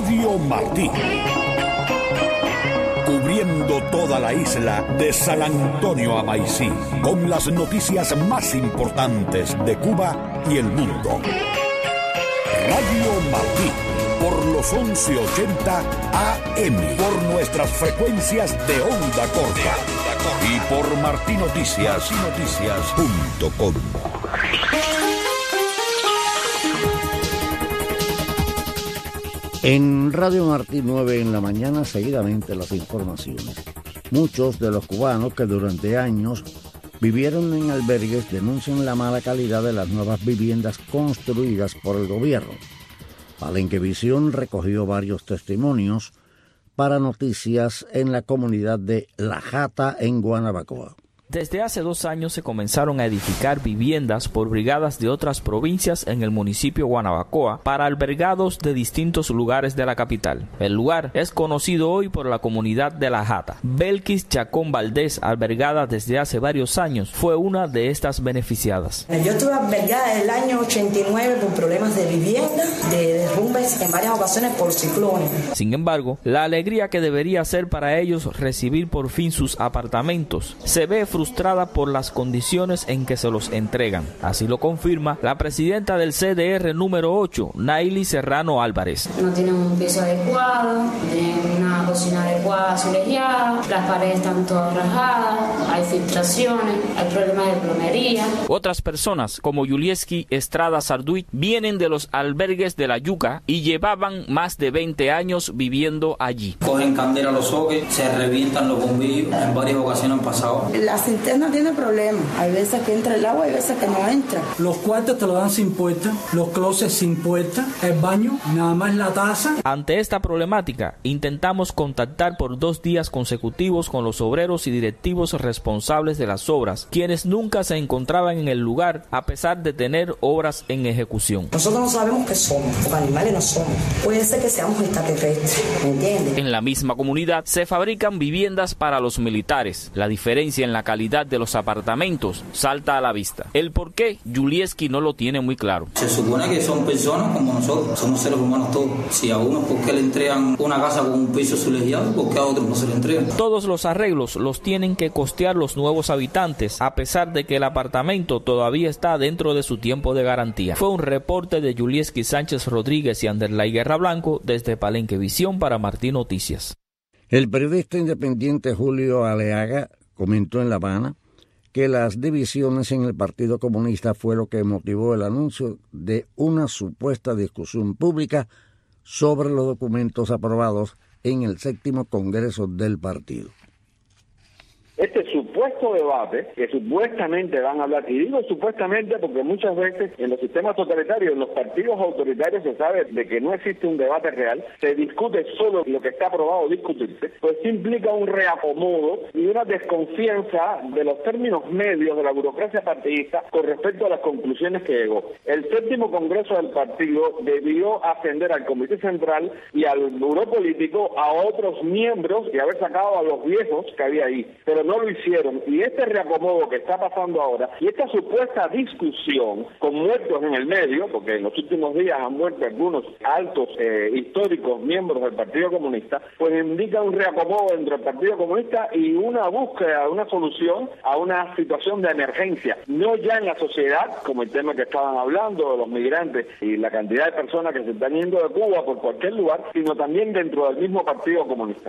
Radio Martí. Cubriendo toda la isla de San Antonio a Maicí, con las noticias más importantes de Cuba y el mundo. Radio Martí, por los 1180 AM, por nuestras frecuencias de onda corta y por martinoticias.com. En Radio Martí 9 en la mañana, seguidamente las informaciones. Muchos de los cubanos que durante años vivieron en albergues denuncian la mala calidad de las nuevas viviendas construidas por el gobierno. Palenquevisión recogió varios testimonios para Noticias en la comunidad de La Jata en Guanabacoa. Desde hace 2 años se comenzaron a edificar viviendas por brigadas de otras provincias en el municipio Guanabacoa para albergados de distintos lugares de la capital. El lugar es conocido hoy por la comunidad de La Jata. Belkis Chacón Valdés, albergada desde hace varios años, fue una de estas beneficiadas. Yo estuve albergada en el año 89 por problemas de vivienda, de derrumbes en varias ocasiones por ciclones. Sin embargo, la alegría que debería ser para ellos recibir por fin sus apartamentos se ve frustrada por las condiciones en que se los entregan. Así lo confirma la presidenta del CDR número 8, Naily Serrano Álvarez. No tienen un piso adecuado, no tienen una cocina adecuada, azulejeada, las paredes están todas rajadas, hay filtraciones, hay problemas de plomería. Otras personas, como Yulieski Estrada Sarduit, vienen de los albergues de La Yuca y llevaban más de 20 años viviendo allí. Cogen candela los soques, se revientan los bombillos, en varias ocasiones han pasado. La cisterna tiene problemas, hay veces que entra el agua, hay veces que no entra. Los cuartos te lo dan sin puerta, los closets sin puerta, el baño, nada más la taza. Ante esta problemática, intentamos contactar por 2 días consecutivos con los obreros y directivos responsables de las obras, quienes nunca se encontraban en el lugar a pesar de tener obras en ejecución. Nosotros no sabemos qué somos, los animales no somos. Puede ser que seamos extraterrestres, ¿me entiendes? En la misma comunidad se fabrican viviendas para los militares. La diferencia en la calidad de los apartamentos salta a la vista. El por qué, Yulieski no lo tiene muy claro. Se supone que son personas como nosotros, somos seres humanos todos. Si a unos, ¿por qué le entregan una casa con un piso azulejeado? ¿Por qué a otros no se le entregan? Todos los arreglos los tienen que costear los nuevos habitantes, a pesar de que el apartamento todavía está dentro de su tiempo de garantía. Fue un reporte de Yulieski Sánchez Rodríguez y Anderlay Guerra Blanco desde Palenquevisión para Martí Noticias. El periodista independiente Julio Aleaga comentó en La Habana que las divisiones en el Partido Comunista fue lo que motivó el anuncio de una supuesta discusión pública sobre los documentos aprobados en el 7º Congreso del partido. Este supuesto debate que supuestamente van a hablar, y digo supuestamente porque muchas veces en los sistemas totalitarios, en los partidos autoritarios se sabe de que no existe un debate real, se discute solo lo que está aprobado discutirse, pues implica un reacomodo y una desconfianza de los términos medios de la burocracia partidista con respecto a las conclusiones que llegó. El 7º Congreso del partido debió ascender al Comité Central y al Buró Político a otros miembros y haber sacado a los viejos que había ahí, pero no lo hicieron, y este reacomodo que está pasando ahora, y esta supuesta discusión con muertos en el medio, porque en los últimos días han muerto algunos altos históricos miembros del Partido Comunista, pues indica un reacomodo dentro del Partido Comunista y una búsqueda de una solución a una situación de emergencia, no ya en la sociedad, como el tema que estaban hablando de los migrantes y la cantidad de personas que se están yendo de Cuba por cualquier lugar, sino también dentro del mismo Partido Comunista.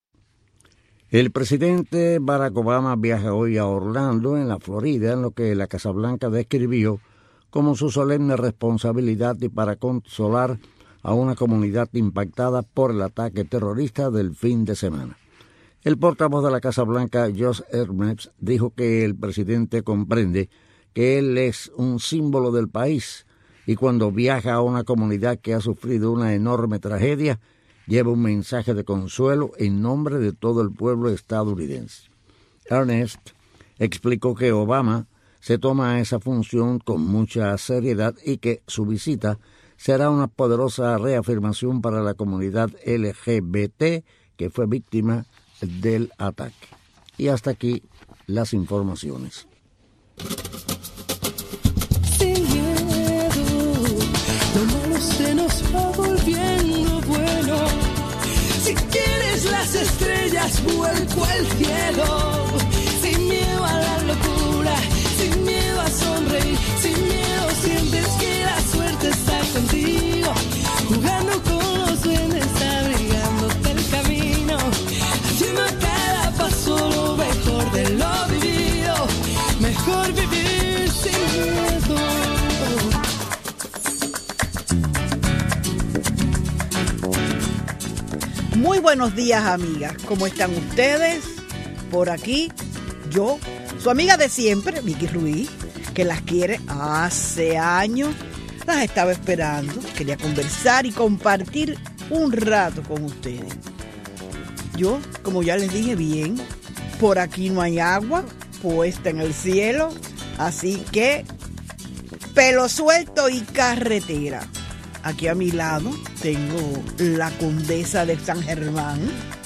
El presidente Barack Obama viaja hoy a Orlando, en la Florida, en lo que la Casa Blanca describió como su solemne responsabilidad y para consolar a una comunidad impactada por el ataque terrorista del fin de semana. El portavoz de la Casa Blanca, Josh Earnest, dijo que el presidente comprende que él es un símbolo del país y cuando viaja a una comunidad que ha sufrido una enorme tragedia, lleva un mensaje de consuelo en nombre de todo el pueblo estadounidense. Ernest explicó que Obama se toma esa función con mucha seriedad y que su visita será una poderosa reafirmación para la comunidad LGBT que fue víctima del ataque. Y hasta aquí las informaciones. Sin miedo, lo malo se nos va volviendo bueno. luces, las estrellas, vuelco al cielo. Sin miedo a la locura, sin miedo a sonreír, sin miedo sientes que la suerte está contigo. Jugando con los duendes, abrigándote el camino, haciendo a cada paso lo mejor de lo vivido. Mejor vivir sin miedo. Muy buenos días, amigas. ¿Cómo están ustedes? Por aquí, yo, su amiga de siempre, Vicky Ruiz, que las quiere hace años. Las estaba esperando. Quería conversar y compartir un rato con ustedes. Yo, como ya les dije bien, por aquí no hay agua puesta en el cielo, así que pelo suelto y carretera. Aquí a mi lado tengo la condesa de San Germán,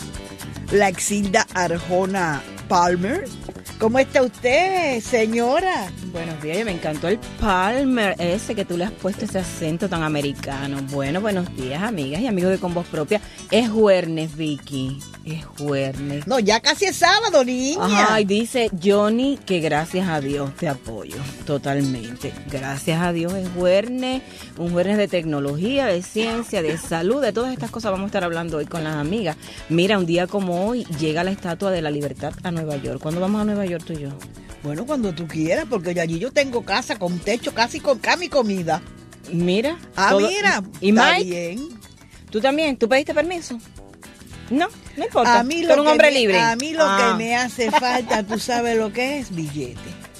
la Exilda Arjona Palmer. ¿Cómo está usted, señora? Buenos días, me encantó el Palmer ese que tú le has puesto, ese acento tan americano. Bueno, buenos días, amigas y amigos de Con Voz Propia. Es jueves, Vicky, es jueves. No, ya casi es sábado, niña. Ay, dice Johnny que gracias a Dios te apoyo, totalmente. Gracias a Dios es jueves, un jueves de tecnología, de ciencia, de salud, de todas estas cosas vamos a estar hablando hoy con las amigas. Mira, un día como hoy llega la Estatua de la Libertad a Nueva York. ¿Cuándo vamos a Nueva York tú y yo? Bueno, cuando tú quieras, porque allí yo tengo casa con techo, casi con cama y comida. Mira. Mira. ¿Y está Mike? Bien. ¿Tú también? ¿Tú pediste permiso? No importa. A mí tú eres un hombre libre. A mí lo que me hace falta, tú sabes lo que es, billete.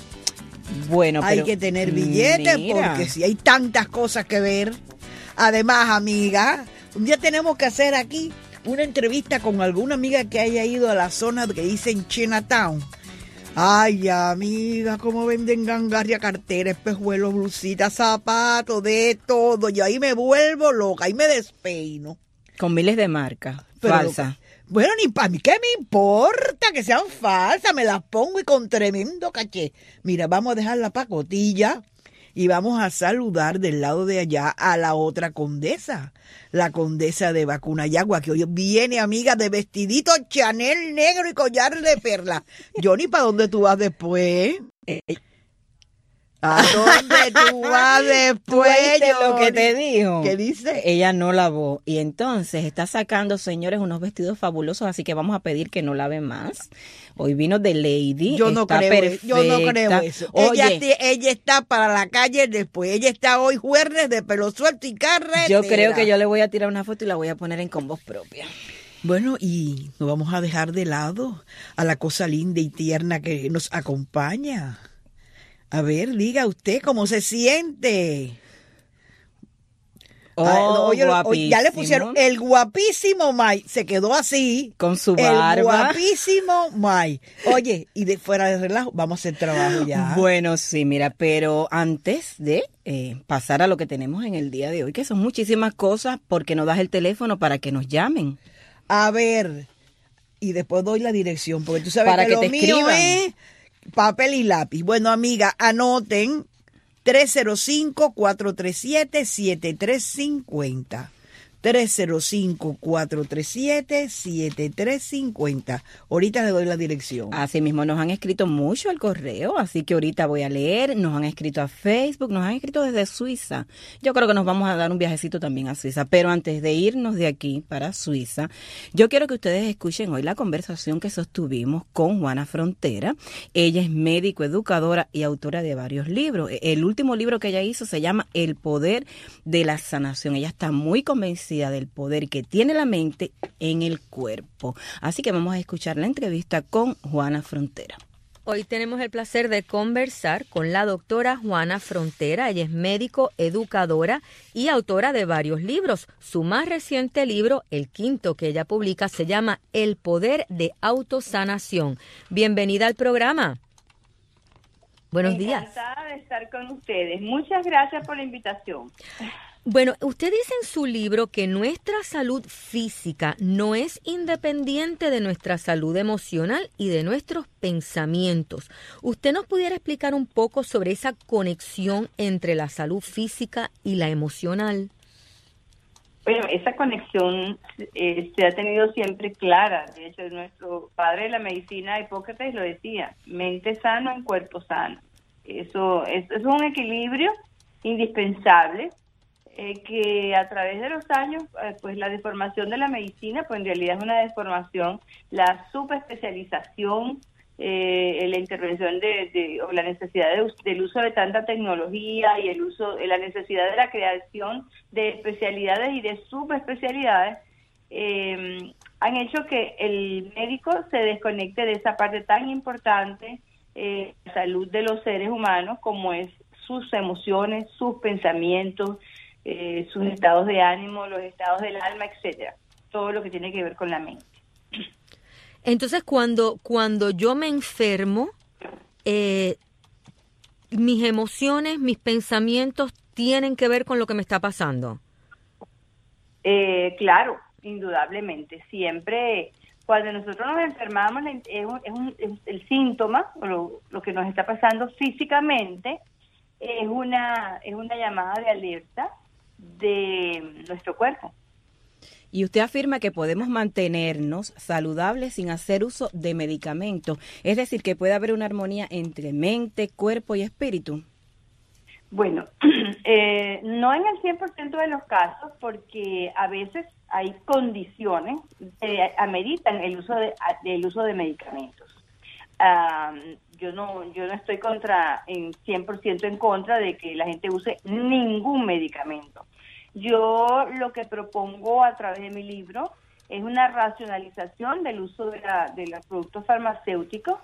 Bueno, pero hay que tener billete, porque si hay tantas cosas que ver. Además, amiga, un día tenemos que hacer aquí una entrevista con alguna amiga que haya ido a la zona que dicen Chinatown. Ay, amiga, cómo venden gangarria, cartera, espejuelos, blusitas, zapatos, de todo. Yo ahí me vuelvo loca, ahí me despeino. Con miles de marcas falsas. Bueno, ni para mí, ¿qué me importa que sean falsas? Me las pongo y con tremendo caché. Mira, vamos a dejar la pacotilla y vamos a saludar del lado de allá a la otra condesa, la condesa de Vacunayagua, que hoy viene, amiga, de vestidito Chanel negro y collar de perla. Johnny, ¿para dónde tú vas después? ¿A dónde tú vas después? Lo que te dijo. ¿Qué dice? Ella no lavó y entonces está sacando, señores, unos vestidos fabulosos, así que vamos a pedir que no lave más. Hoy vino de Lady. Yo no creo eso. Oye, ella está para la calle después. Ella está hoy jueves de pelo suelto y carretera. Yo creo que yo le voy a tirar una foto y la voy a poner en Con Voz Propia. Bueno, y nos vamos a dejar de lado a la cosa linda y tierna que nos acompaña. A ver, diga usted cómo se siente. Guapísimo. Ya le pusieron el guapísimo Mike. Se quedó así. Con su barba. El guapísimo Mike. Oye, y de fuera de relajo, vamos a hacer trabajo ya. Bueno, sí, mira, pero antes de pasar a lo que tenemos en el día de hoy, que son muchísimas cosas, porque no das el teléfono para que nos llamen. A ver, y después doy la dirección, porque tú sabes para que lo te mío escriban. Es papel y lápiz. Bueno, amiga, anoten 305-437-7350. 305-437-7350. Ahorita le doy la dirección. Así mismo, nos han escrito mucho al correo, así que ahorita voy a leer. Nos han escrito a Facebook, nos han escrito desde Suiza. Yo creo que nos vamos a dar un viajecito también a Suiza. Pero antes de irnos de aquí para Suiza, yo quiero que ustedes escuchen hoy la conversación que sostuvimos con Juana Frontera. Ella es médico, educadora y autora de varios libros. El último libro que ella hizo se llama El Poder de la Sanación. Ella está muy convencida del poder que tiene la mente en el cuerpo. Así que vamos a escuchar la entrevista con Juana Frontera. Hoy tenemos el placer de conversar con la doctora Juana Frontera. Ella es médico, educadora y autora de varios libros. Su más reciente libro, el quinto que ella publica, se llama El Poder de Autosanación. Bienvenida al programa. Buenos días. Encantada de estar con ustedes. Muchas gracias por la invitación. Bueno, usted dice en su libro que nuestra salud física no es independiente de nuestra salud emocional y de nuestros pensamientos. ¿Usted nos pudiera explicar un poco sobre esa conexión entre la salud física y la emocional? Bueno, esa conexión se ha tenido siempre clara. De hecho, nuestro padre de la medicina, Hipócrates, lo decía: mente sana en cuerpo sano. Eso es un equilibrio indispensable que a través de los años, pues la deformación de la medicina, pues en realidad es una deformación, la subespecialización, la intervención o la necesidad del uso de tanta tecnología y la necesidad de la creación de especialidades y de subespecialidades han hecho que el médico se desconecte de esa parte tan importante, la salud de los seres humanos, como es sus emociones, sus pensamientos, sus estados de ánimo, los estados del alma, etcétera, todo lo que tiene que ver con la mente. Entonces, cuando yo me enfermo, mis emociones, mis pensamientos tienen que ver con lo que me está pasando. Claro, indudablemente. Siempre, cuando nosotros nos enfermamos, es el síntoma, o lo que nos está pasando físicamente, es una llamada de alerta de nuestro cuerpo. Y usted afirma que podemos mantenernos saludables sin hacer uso de medicamentos, es decir, que puede haber una armonía entre mente, cuerpo y espíritu. Bueno, no en el 100% de los casos, porque a veces hay condiciones que ameritan el uso de medicamentos. Yo no estoy en 100% en contra de que la gente use ningún medicamento. Yo lo que propongo a través de mi libro es una racionalización del uso de los productos farmacéuticos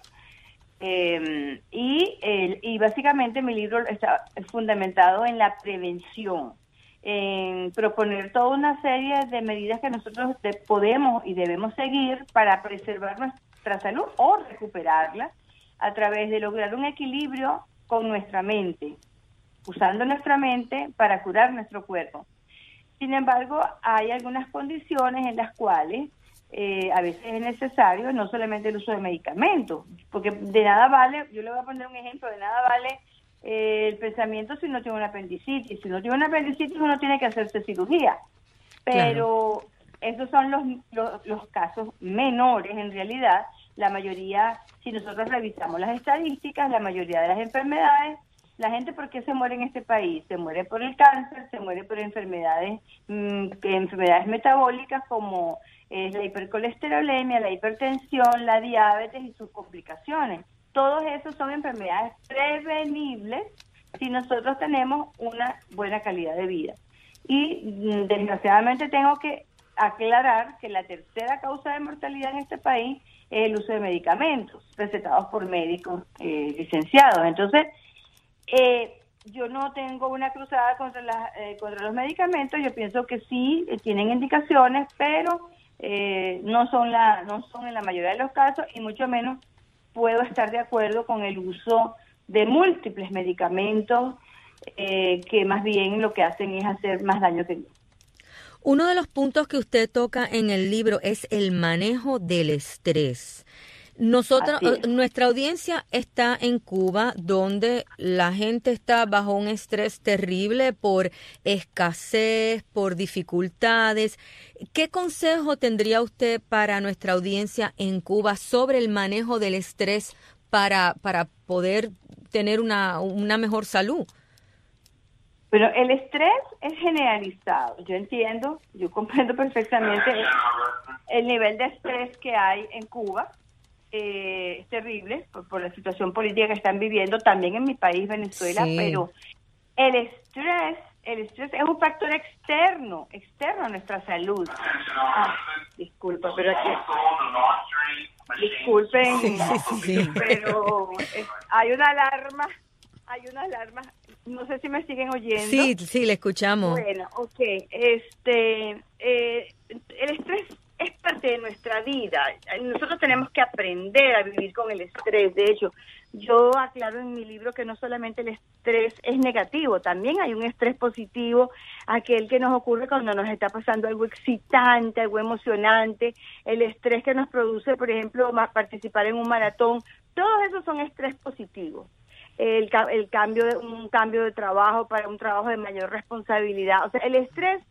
y básicamente mi libro está fundamentado en la prevención, en proponer toda una serie de medidas que nosotros podemos y debemos seguir para preservar nuestra salud o recuperarla a través de lograr un equilibrio con nuestra mente, usando nuestra mente para curar nuestro cuerpo. Sin embargo, hay algunas condiciones en las cuales a veces es necesario no solamente el uso de medicamentos, porque de nada vale, yo le voy a poner un ejemplo, de nada vale el pensamiento si no tiene una apendicitis. Si no tiene una apendicitis, uno tiene que hacerse cirugía. Pero esos son los casos menores en realidad. La mayoría, si nosotros revisamos las estadísticas, la mayoría de las enfermedades, la gente, ¿por qué se muere en este país? Se muere por el cáncer, se muere por enfermedades metabólicas como la hipercolesterolemia, la hipertensión, la diabetes y sus complicaciones. Todos esos son enfermedades prevenibles si nosotros tenemos una buena calidad de vida. Y desgraciadamente tengo que aclarar que la tercera causa de mortalidad en este país es el uso de medicamentos recetados por médicos licenciados. Entonces, yo no tengo una cruzada contra los medicamentos. Yo pienso que sí tienen indicaciones, pero no son en la mayoría de los casos, y mucho menos puedo estar de acuerdo con el uso de múltiples medicamentos que más bien lo que hacen es hacer más daño que bien. Uno de los puntos que usted toca en el libro es el manejo del estrés. Nuestra audiencia está en Cuba, donde la gente está bajo un estrés terrible por escasez, por dificultades. ¿Qué consejo tendría usted para nuestra audiencia en Cuba sobre el manejo del estrés para poder tener una mejor salud? Pero el estrés es generalizado. Yo comprendo perfectamente el nivel de estrés que hay en Cuba. Es terrible por la situación política que están viviendo, también en mi país, Venezuela, pero el estrés es un factor externo a nuestra salud. Disculpa, pero disculpen, pero hay una alarma, no sé si me siguen oyendo. Sí, le escuchamos. Bueno, el estrés es parte de nuestra vida. Nosotros tenemos que aprender a vivir con el estrés. De hecho, yo aclaro en mi libro que no solamente el estrés es negativo, también hay un estrés positivo, aquel que nos ocurre cuando nos está pasando algo excitante, algo emocionante, el estrés que nos produce, por ejemplo, participar en un maratón. Todos esos son estrés positivos. Un cambio de trabajo para un trabajo de mayor responsabilidad. O sea, el estrés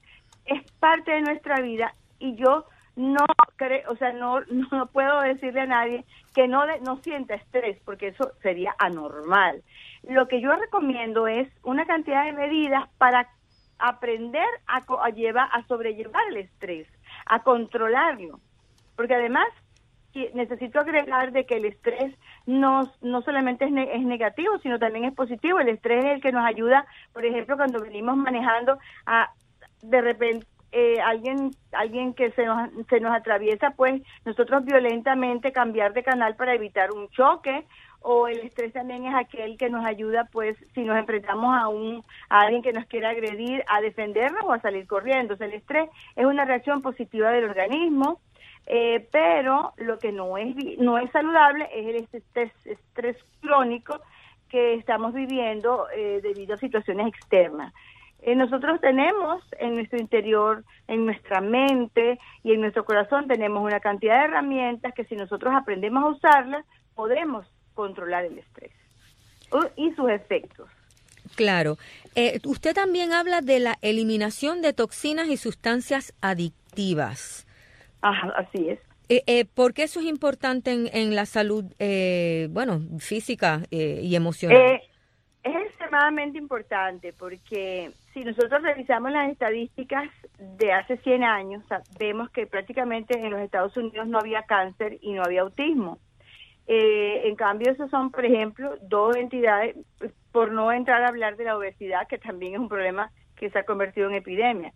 es parte de nuestra vida y yo no creo, o sea, no puedo decirle a nadie que no sienta estrés, porque eso sería anormal. Lo que yo recomiendo es una cantidad de medidas para aprender a sobrellevar el estrés, a controlarlo, porque además necesito agregar de que el estrés no solamente es negativo, sino también es positivo. El estrés es el que nos ayuda, por ejemplo, cuando venimos manejando, de repente alguien que se nos atraviesa, pues nosotros violentamente cambiar de canal para evitar un choque, o el estrés también es aquel que nos ayuda, pues si nos enfrentamos a alguien que nos quiera agredir, a defendernos o a salir corriendo. O sea, el estrés es una reacción positiva del organismo, pero lo que no es saludable es el estrés crónico que estamos viviendo debido a situaciones externas. Nosotros tenemos en nuestro interior, en nuestra mente y en nuestro corazón, tenemos una cantidad de herramientas que si nosotros aprendemos a usarlas, podemos controlar el estrés y sus efectos. Claro. Usted también habla de la eliminación de toxinas y sustancias adictivas. Ajá, así es. ¿Por qué eso es importante en la salud, física y emocional? Es extremadamente importante porque si nosotros revisamos las estadísticas de hace 100 años, vemos que prácticamente en los Estados Unidos no había cáncer y no había autismo. En cambio, esos son, por ejemplo, dos entidades, por no entrar a hablar de la obesidad, que también es un problema que se ha convertido en epidemia.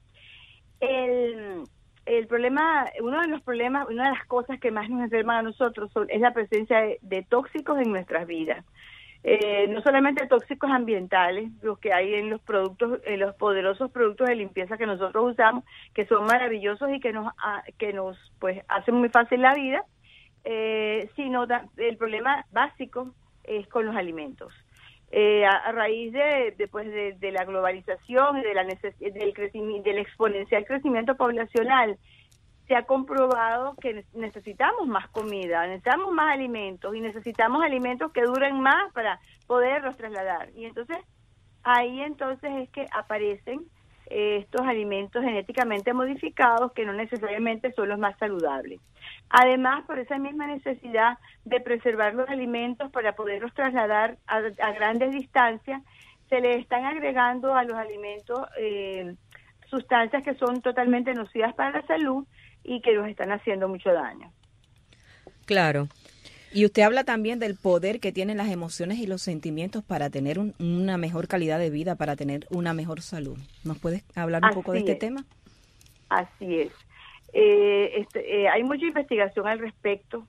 El problema, uno de las cosas que más nos enferman a nosotros es la presencia de tóxicos en nuestras vidas. No solamente tóxicos ambientales, los que hay en los poderosos productos de limpieza que nosotros usamos, que son maravillosos y que nos pues hacen muy fácil la vida, sino el problema básico es con los alimentos. A raíz de la globalización y del exponencial crecimiento poblacional, se ha comprobado que necesitamos más comida, necesitamos más alimentos y necesitamos alimentos que duren más para poderlos trasladar. Y entonces, ahí es que aparecen estos alimentos genéticamente modificados que no necesariamente son los más saludables. Además, por esa misma necesidad de preservar los alimentos para poderlos trasladar a grandes distancias, se le están agregando a los alimentos sustancias que son totalmente nocivas para la salud y que nos están haciendo mucho daño. Claro. Y usted habla también del poder que tienen las emociones y los sentimientos para tener una mejor calidad de vida, para tener una mejor salud. ¿Nos puedes hablar un poco de este tema? Así es. Hay mucha investigación al respecto.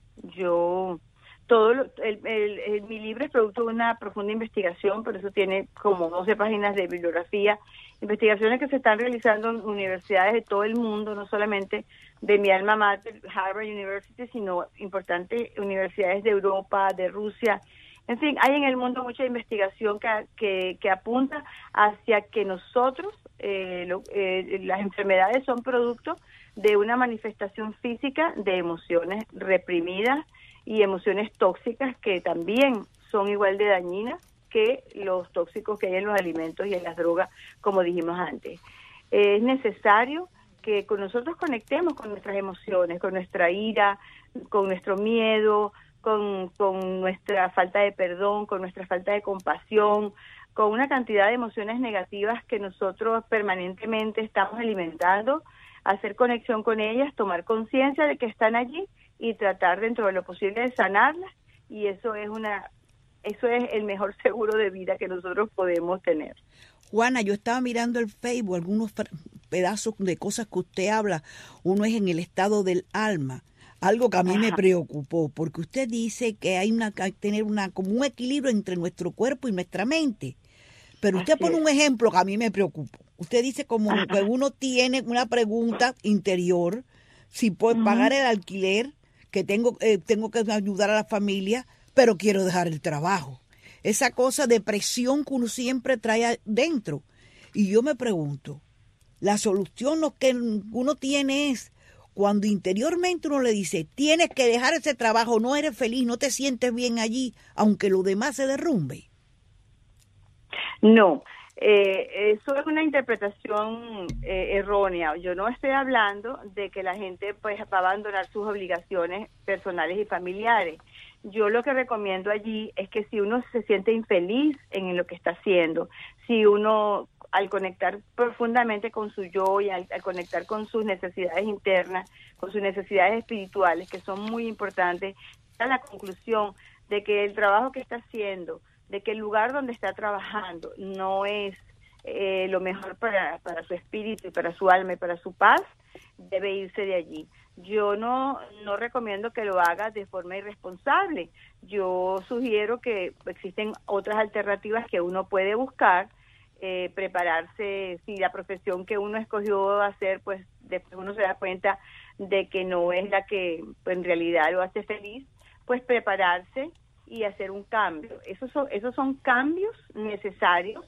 Mi libro es producto de una profunda investigación, por eso tiene como 12 páginas de bibliografía, investigaciones que se están realizando en universidades de todo el mundo, no solamente de mi alma mater, Harvard University, sino importantes universidades de Europa, de Rusia. En fin, hay en el mundo mucha investigación que apunta hacia que nosotros, las enfermedades son producto de una manifestación física de emociones reprimidas y emociones tóxicas que también son igual de dañinas que los tóxicos que hay en los alimentos y en las drogas, como dijimos antes. Es necesario que nosotros conectemos con nuestras emociones, con nuestra ira, con nuestro miedo, con nuestra falta de perdón, con nuestra falta de compasión, con una cantidad de emociones negativas que nosotros permanentemente estamos alimentando, hacer conexión con ellas, tomar conciencia de que están allí y tratar dentro de lo posible de sanarlas, y eso es el mejor seguro de vida que nosotros podemos tener. Juana, yo estaba mirando el Facebook, algunos pedazos de cosas que usted habla. Uno es en el estado del alma, algo que a mí me preocupó, porque usted dice que hay que tener como un equilibrio entre nuestro cuerpo y nuestra mente. Pero usted pone un ejemplo que a mí me preocupó. Usted dice como que uno tiene una pregunta interior, si puede pagar el alquiler, que tengo que ayudar a la familia, pero quiero dejar el trabajo. Esa cosa de presión que uno siempre trae dentro. Y yo me pregunto, la solución lo que uno tiene es cuando interiormente uno le dice, tienes que dejar ese trabajo, no eres feliz, no te sientes bien allí, aunque lo demás se derrumbe. No, Eso es una interpretación errónea. Yo no estoy hablando de que la gente pues va a abandonar sus obligaciones personales y familiares. Yo lo que recomiendo allí es que si uno se siente infeliz en lo que está haciendo, si uno al conectar profundamente con su yo y al conectar con sus necesidades internas, con sus necesidades espirituales, que son muy importantes, a la conclusión de que el trabajo que está haciendo, de que el lugar donde está trabajando no es lo mejor para su espíritu y para su alma y para su paz, debe irse de allí. Yo no recomiendo que lo haga de forma irresponsable. Yo sugiero que existen otras alternativas que uno puede buscar, prepararse, si la profesión que uno escogió hacer, pues después uno se da cuenta de que no es la que pues, en realidad lo hace feliz, pues prepararse y hacer un cambio. Esos son cambios necesarios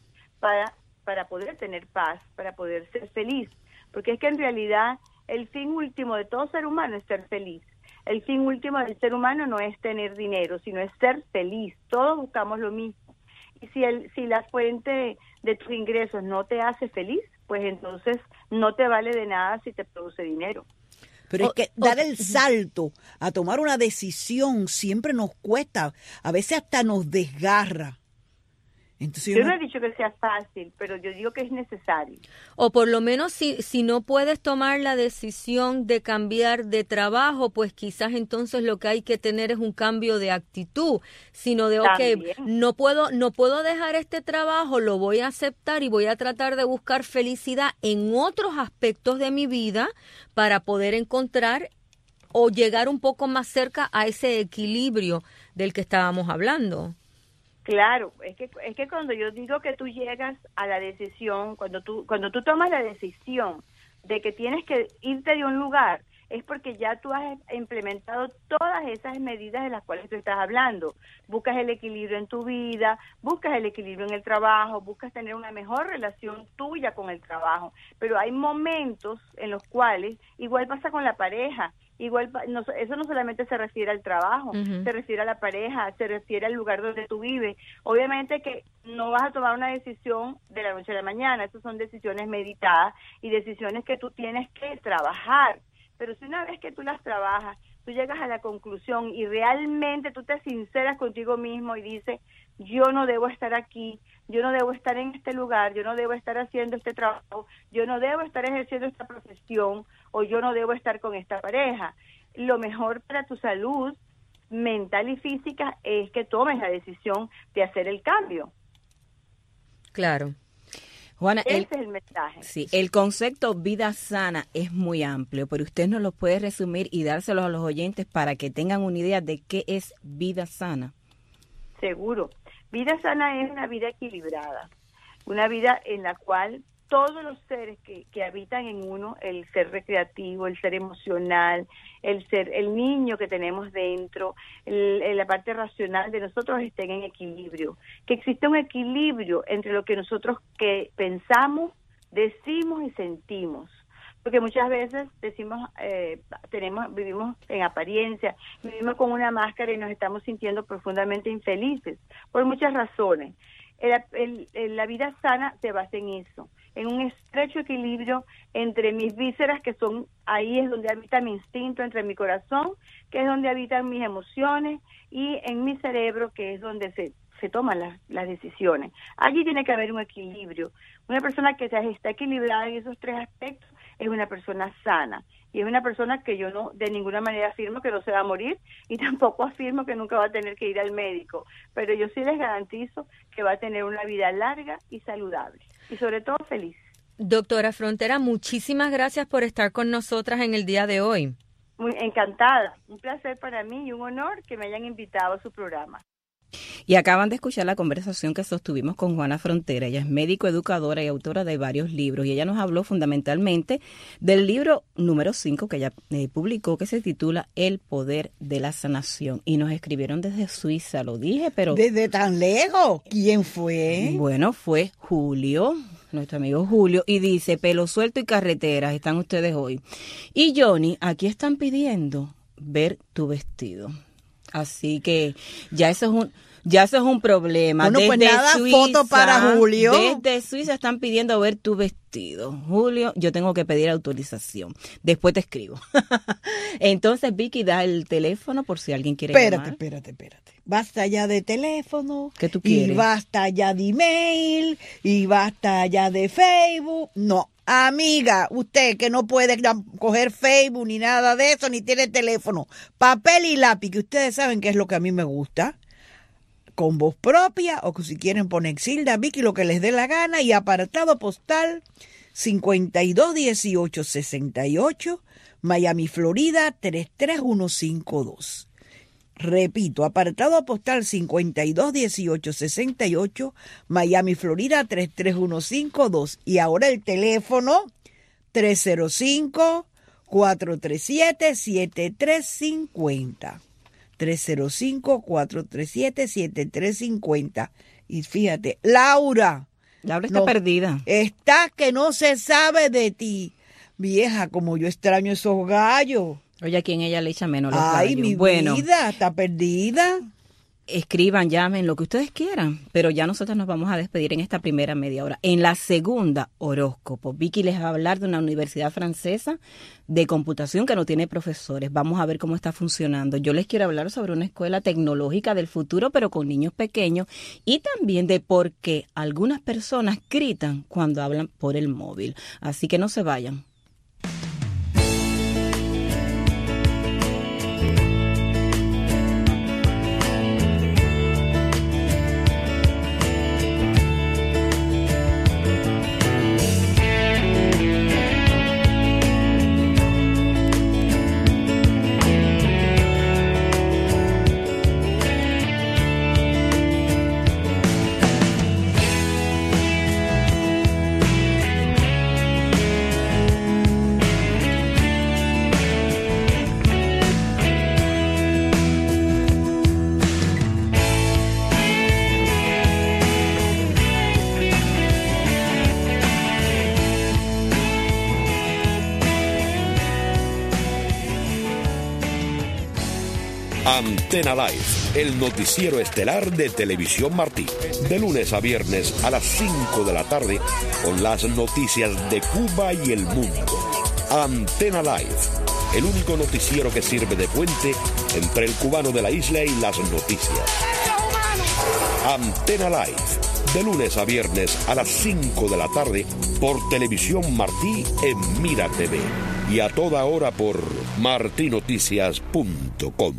para poder tener paz, para poder ser feliz, porque es que en realidad el fin último de todo ser humano es ser feliz. El fin último del ser humano no es tener dinero, sino es ser feliz. Todos buscamos lo mismo. Y si la fuente de tus ingresos no te hace feliz, pues entonces no te vale de nada si te produce dinero. Pero es que dar el salto a tomar una decisión siempre nos cuesta, a veces hasta nos desgarra. Entonces, yo no he dicho que sea fácil, pero yo digo que es necesario. O por lo menos si no puedes tomar la decisión de cambiar de trabajo, pues quizás entonces lo que hay que tener es un cambio de actitud, sino de, no puedo dejar este trabajo, lo voy a aceptar y voy a tratar de buscar felicidad en otros aspectos de mi vida para poder encontrar o llegar un poco más cerca a ese equilibrio del que estábamos hablando. Claro, es que cuando yo digo que tú llegas a la decisión, cuando tú tomas la decisión de que tienes que irte de un lugar, es porque ya tú has implementado todas esas medidas de las cuales tú estás hablando. Buscas el equilibrio en tu vida, buscas el equilibrio en el trabajo, buscas tener una mejor relación tuya con el trabajo. Pero hay momentos en los cuales, igual pasa con la pareja, eso no solamente se refiere al trabajo, se refiere a la pareja, se refiere al lugar donde tú vives. Obviamente que no vas a tomar una decisión de la noche a la mañana, esas son decisiones meditadas y decisiones que tú tienes que trabajar. Pero si una vez que tú las trabajas, tú llegas a la conclusión y realmente tú te sinceras contigo mismo y dices, yo no debo estar aquí, yo no debo estar en este lugar, yo no debo estar haciendo este trabajo, yo no debo estar ejerciendo esta profesión o yo no debo estar con esta pareja. Lo mejor para tu salud mental y física es que tomes la decisión de hacer el cambio. Claro. Juana, ese es el mensaje. Sí, el concepto vida sana es muy amplio, pero usted nos lo puede resumir y dárselos a los oyentes para que tengan una idea de qué es vida sana. Seguro. Vida sana es una vida equilibrada, una vida en la cual todos los seres que habitan en uno, el ser recreativo, el ser emocional, el niño que tenemos dentro, la parte racional de nosotros estén en equilibrio, que existe un equilibrio entre lo que nosotros que pensamos, decimos y sentimos. Porque muchas veces decimos, vivimos en apariencia, vivimos con una máscara y nos estamos sintiendo profundamente infelices, por muchas razones. La vida sana se basa en eso, en un estrecho equilibrio entre mis vísceras, que son, ahí es donde habita mi instinto, entre mi corazón, que es donde habitan mis emociones, y en mi cerebro, que es donde se toman las decisiones. Allí tiene que haber un equilibrio. Una persona que está equilibrada en esos tres aspectos es una persona sana, y es una persona que yo no de ninguna manera afirmo que no se va a morir, y tampoco afirmo que nunca va a tener que ir al médico, pero yo sí les garantizo que va a tener una vida larga y saludable, y sobre todo feliz. Doctora Frontera, muchísimas gracias por estar con nosotras en el día de hoy. Muy encantada, un placer para mí y un honor que me hayan invitado a su programa. Y acaban de escuchar la conversación que sostuvimos con Juana Frontera. Ella es médico, educadora y autora de varios libros. Y ella nos habló fundamentalmente del libro número 5 que ella publicó, que se titula El Poder de la Sanación. Y nos escribieron desde Suiza, lo dije, pero... ¿Desde tan lejos? ¿Quién fue? Bueno, fue Julio, nuestro amigo Julio, y dice, pelo suelto y carreteras, están ustedes hoy. Y Johnny, aquí están pidiendo ver tu vestido. Así que ya eso es un problema. Bueno, pues nada, Suiza, foto para Julio. Desde Suiza están pidiendo ver tu vestido. Julio, yo tengo que pedir autorización. Después te escribo. Entonces, Vicky, da el teléfono por si alguien quiere llamar. Espérate. Basta ya de teléfono. ¿Qué tú quieres? Y basta ya de email. Y basta ya de Facebook. No. Amiga, usted que no puede coger Facebook ni nada de eso, ni tiene teléfono, papel y lápiz, que ustedes saben que es lo que a mí me gusta, con voz propia, o que si quieren poner Xilda, Vicky, lo que les dé la gana, y apartado postal 521868, Miami, Florida 33152. Repito, apartado postal 521868, Miami, Florida 33152. Y ahora el teléfono 305-437-7350. 305-437-7350. Y fíjate, Laura está perdida. Está que no se sabe de ti. Vieja, como yo extraño esos gallos. Oye, a quien ella le echa menos los Ay, gallos. mi vida, está perdida. Escriban, llamen, lo que ustedes quieran, pero ya nosotros nos vamos a despedir en esta primera media hora. En la segunda, horóscopo. Vicky les va a hablar de una universidad francesa de computación que no tiene profesores. Vamos a ver cómo está funcionando. Yo les quiero hablar sobre una escuela tecnológica del futuro, pero con niños pequeños, y también de por qué algunas personas gritan cuando hablan por el móvil. Así que no se vayan. Antena Live, el noticiero estelar de Televisión Martí. De lunes a viernes a las 5 de la tarde, con las noticias de Cuba y el mundo. Antena Live, el único noticiero que sirve de puente entre el cubano de la isla y las noticias. Antena Live, de lunes a viernes a las 5 de la tarde, por Televisión Martí en Mira TV. Y a toda hora por martinoticias.com.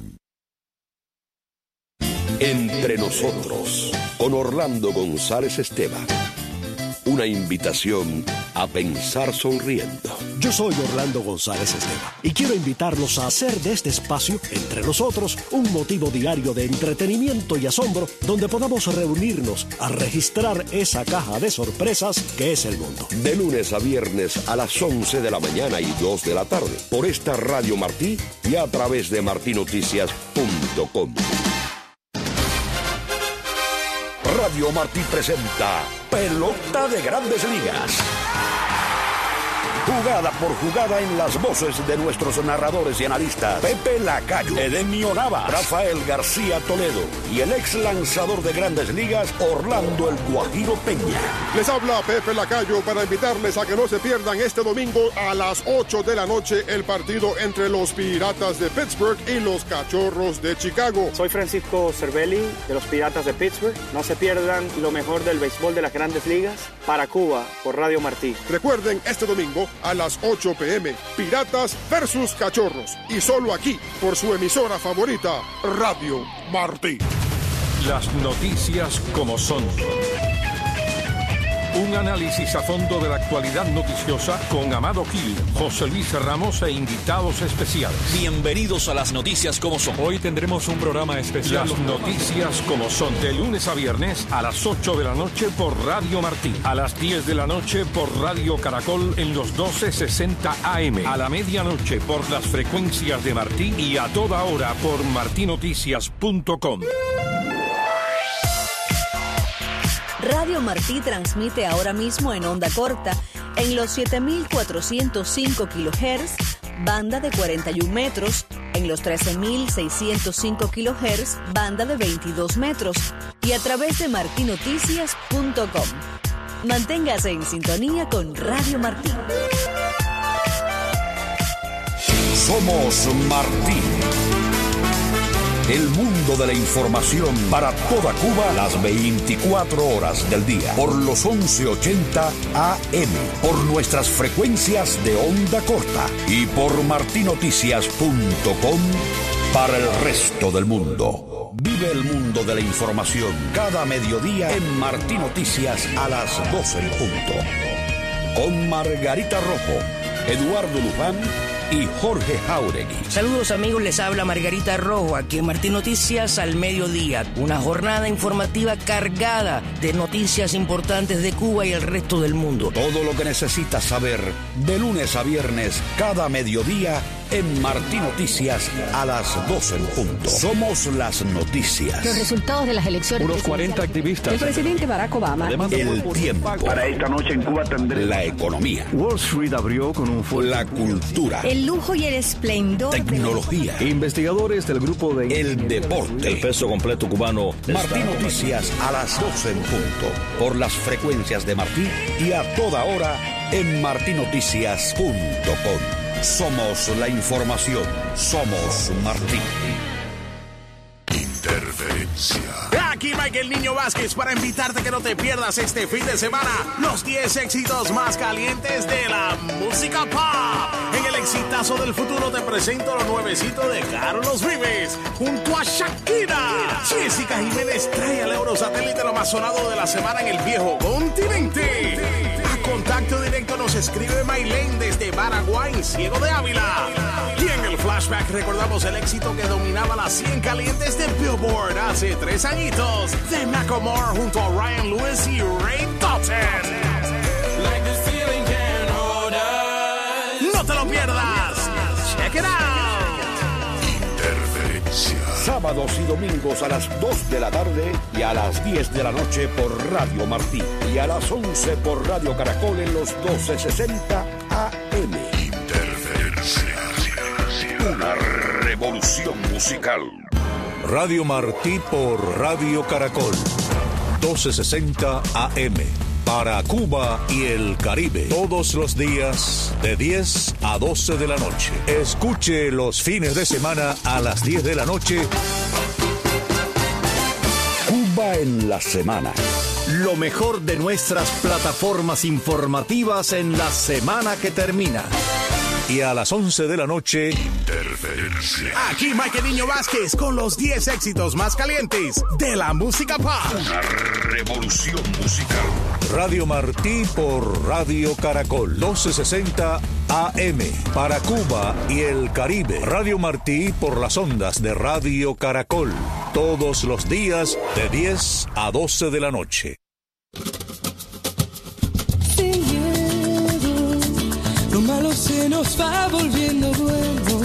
Entre nosotros, con Orlando González Esteban. Una invitación a pensar sonriendo. Yo soy Orlando González Esteban y quiero invitarlos a hacer de este espacio, Entre Nosotros, un motivo diario de entretenimiento y asombro donde podamos reunirnos a registrar esa caja de sorpresas que es el mundo. De lunes a viernes a las 11 de la mañana y 2 de la tarde, por esta Radio Martí y a través de martinoticias.com. Radio Martí presenta Pelota de Grandes Ligas. Jugada por jugada en las voces de nuestros narradores y analistas Pepe Lacayo, Edemio Navas, Rafael García Toledo y el ex lanzador de Grandes Ligas Orlando El Guajiro Peña. Les habla Pepe Lacayo para invitarles a que no se pierdan este domingo a las 8 de la noche el partido entre los Piratas de Pittsburgh y los Cachorros de Chicago. Soy Francisco Cervelli de los Piratas de Pittsburgh. No se pierdan lo mejor del béisbol de las Grandes Ligas para Cuba por Radio Martí. Recuerden, este domingo a las 8 p.m. Piratas versus Cachorros. Y solo aquí, por su emisora favorita, Radio Martí. Las noticias como son. Un análisis a fondo de la actualidad noticiosa con Amado Gil, José Luis Ramos e invitados especiales. Bienvenidos a las noticias como son. Hoy tendremos un programa especial. Las noticias como son. De lunes a viernes a las 8 de la noche por Radio Martí. A las 10 de la noche por Radio Caracol en los 1260 AM. A la medianoche por las frecuencias de Martí y a toda hora por martinoticias.com. Radio Martí transmite ahora mismo en onda corta en los 7.405 kHz, banda de 41 metros, en los 13.605 kHz, banda de 22 metros, y a través de martinoticias.com. Manténgase en sintonía con Radio Martí. Somos Martí. El mundo de la información para toda Cuba las 24 horas del día. Por los 1180 AM. Por nuestras frecuencias de onda corta. Y por martinoticias.com para el resto del mundo. Vive el mundo de la información cada mediodía en Martí Noticias a las 12 en punto. Con Margarita Rojo, Eduardo Luján y Jorge Jauregui. Saludos amigos, les habla Margarita Rojo aquí en Martí Noticias al mediodía. Una jornada informativa cargada de noticias importantes de Cuba y el resto del mundo. Todo lo que necesitas saber de lunes a viernes cada mediodía en Martí Noticias a las 12 en punto. Somos las noticias. Los resultados de las elecciones. Unos 40 activistas. El presidente Barack Obama. El tiempo. Para esta noche en Cuba tendré la economía. Wall Street abrió con un fuerte. La cultura. El lujo y el esplendor. Tecnología. Investigadores del grupo de. El deporte. El peso completo cubano. Martí Noticias a las 12 en punto. Por las frecuencias de Martí y a toda hora en martinoticias.com. Somos la información. Somos Martí. Interferencia. Aquí Michael Niño Vázquez para invitarte que no te pierdas este fin de semana los 10 éxitos más calientes de la música pop. En el exitazo del futuro te presento lo nuevecito de Carlos Vives junto a Shakira. Jessica Jiménez trae al Eurosatélite lo más sonado de la semana en el viejo continente. A contacto directo nos escribe Maylene desde Paraguay, Ciego de Ávila. Y en el flashback recordamos el éxito que dominaba las 100 calientes de Billboard hace 3 añitos, de Macklemore junto a Ryan Lewis y Ray Dalton. No te lo pierdas. Check it out. Interferencia. Sábados y domingos a las 2 de la tarde y a las 10 de la noche por Radio Martí. Y a las 11 por Radio Caracol en los 1260 AM. Interferencia. Una revolución musical. Radio Martí por Radio Caracol, 1260 AM, para Cuba y el Caribe, todos los días de 10 a 12 de la noche. Escuche los fines de semana a las 10 de la noche. Cuba en la semana. Lo mejor de nuestras plataformas informativas en la semana que termina. Y a las 11 de la noche, Interferencia. Aquí Michael Niño Vázquez con los 10 éxitos más calientes de la música pop. Una revolución musical. Radio Martí por Radio Caracol, 1260 AM, para Cuba y el Caribe. Radio Martí por las ondas de Radio Caracol, todos los días de 10 a 12 de la noche. Lo malo se nos va volviendo bueno.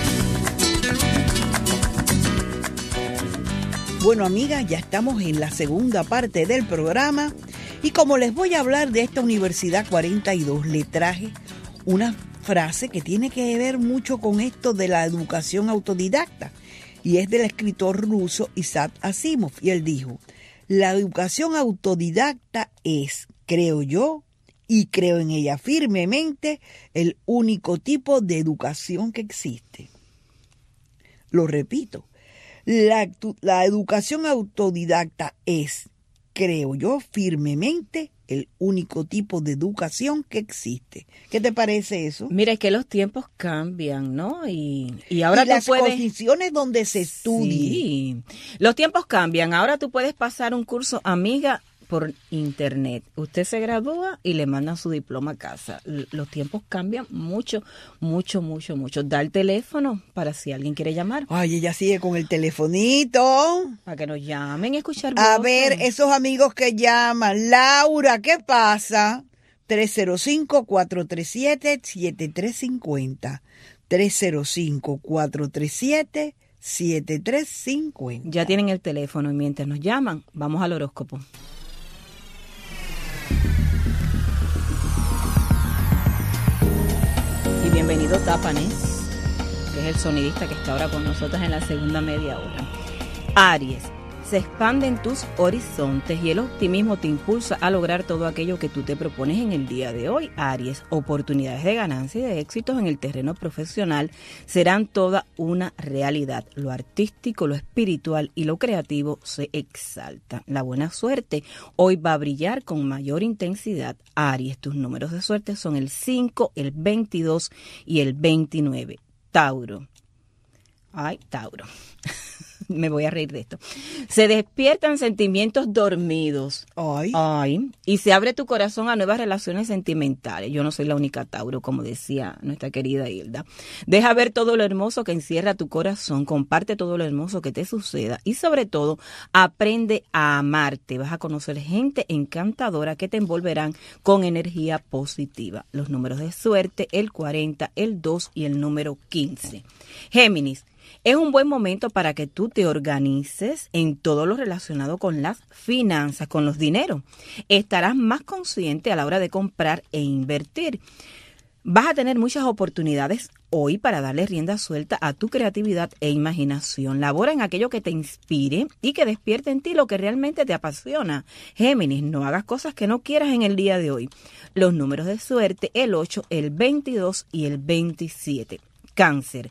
Bueno, amigas, ya estamos en la segunda parte del programa y como les voy a hablar de esta Universidad 42, le traje una frase que tiene que ver mucho con esto de la educación autodidacta y es del escritor ruso Isaac Asimov y él dijo: la educación autodidacta es, creo yo, y creo en ella firmemente, el único tipo de educación que existe. Lo repito, la educación autodidacta es, creo yo firmemente, el único tipo de educación que existe. ¿Qué te parece eso? Mira, es que los tiempos cambian, ¿no? Y ahora tú las puedes... condiciones donde se estudie. Sí, los tiempos cambian. Ahora tú puedes pasar un curso, amiga, por internet. Usted se gradúa y le mandan su diploma a casa. Los tiempos cambian mucho, mucho, mucho, mucho. Da el teléfono para si alguien quiere llamar. Ay, ella sigue con el telefonito. Para que nos llamen y escuchar A voces. ver, esos amigos que llaman. Laura, ¿qué pasa? 305-437-7350. 305-437-7350. Ya tienen el teléfono y mientras nos llaman, vamos al horóscopo. Y bienvenido Tapanés. que es el sonidista que está ahora con nosotros en la segunda media hora. Aries, se expanden tus horizontes y el optimismo te impulsa a lograr todo aquello que tú te propones en el día de hoy. Aries, oportunidades de ganancia y de éxitos en el terreno profesional serán toda una realidad. Lo artístico, lo espiritual y lo creativo se exalta. La buena suerte hoy va a brillar con mayor intensidad. Aries, tus números de suerte son el 5, el 22 y el 29. Tauro. Ay, Tauro. Me voy a reír de esto. Se despiertan sentimientos dormidos. Ay. Y se abre tu corazón a nuevas relaciones sentimentales. Yo no soy la única Tauro, como decía nuestra querida Hilda. Deja ver todo lo hermoso que encierra tu corazón. Comparte todo lo hermoso que te suceda. Y sobre todo, aprende a amarte. Vas a conocer gente encantadora que te envolverán con energía positiva. Los números de suerte, el 40, el 2 y el número 15. Géminis. Es un buen momento para que tú te organices en todo lo relacionado con las finanzas, con los dineros. Estarás más consciente a la hora de comprar e invertir. Vas a tener muchas oportunidades hoy para darle rienda suelta a tu creatividad e imaginación. Labora en aquello que te inspire y que despierte en ti lo que realmente te apasiona. Géminis, no hagas cosas que no quieras en el día de hoy. Los números de suerte, el 8, el 22 y el 27. Cáncer.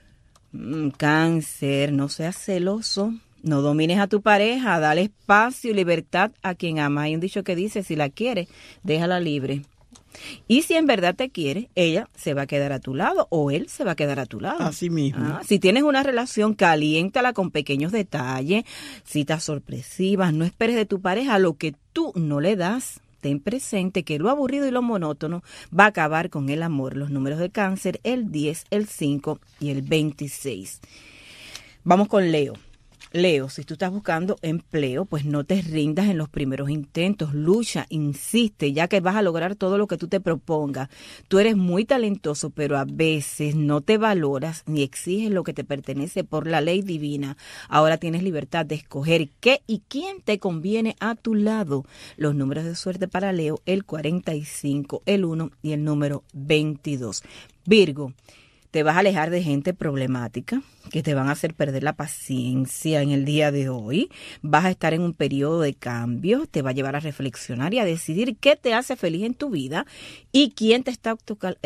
Cáncer, no seas celoso, no domines a tu pareja, dale espacio y libertad a quien ama. Hay un dicho que dice, si la quieres, déjala libre. Y si en verdad te quiere, ella se va a quedar a tu lado o él se va a quedar a tu lado. Así mismo. Si tienes una relación, caliéntala con pequeños detalles, citas sorpresivas, no esperes de tu pareja lo que tú no le das. Ten presente que lo aburrido y lo monótono va a acabar con el amor. Los números de Cáncer, el 10, el 5 y el 26. Vamos con Leo. Leo, si tú estás buscando empleo, pues no te rindas en los primeros intentos. Lucha, insiste, ya que vas a lograr todo lo que tú te propongas. Tú eres muy talentoso, pero a veces no te valoras ni exiges lo que te pertenece por la ley divina. Ahora tienes libertad de escoger qué y quién te conviene a tu lado. Los números de suerte para Leo, el 45, el 1 y el número 22. Virgo. Te vas a alejar de gente problemática que te van a hacer perder la paciencia en el día de hoy. Vas a estar en un periodo de cambio, te va a llevar a reflexionar y a decidir qué te hace feliz en tu vida y quién te está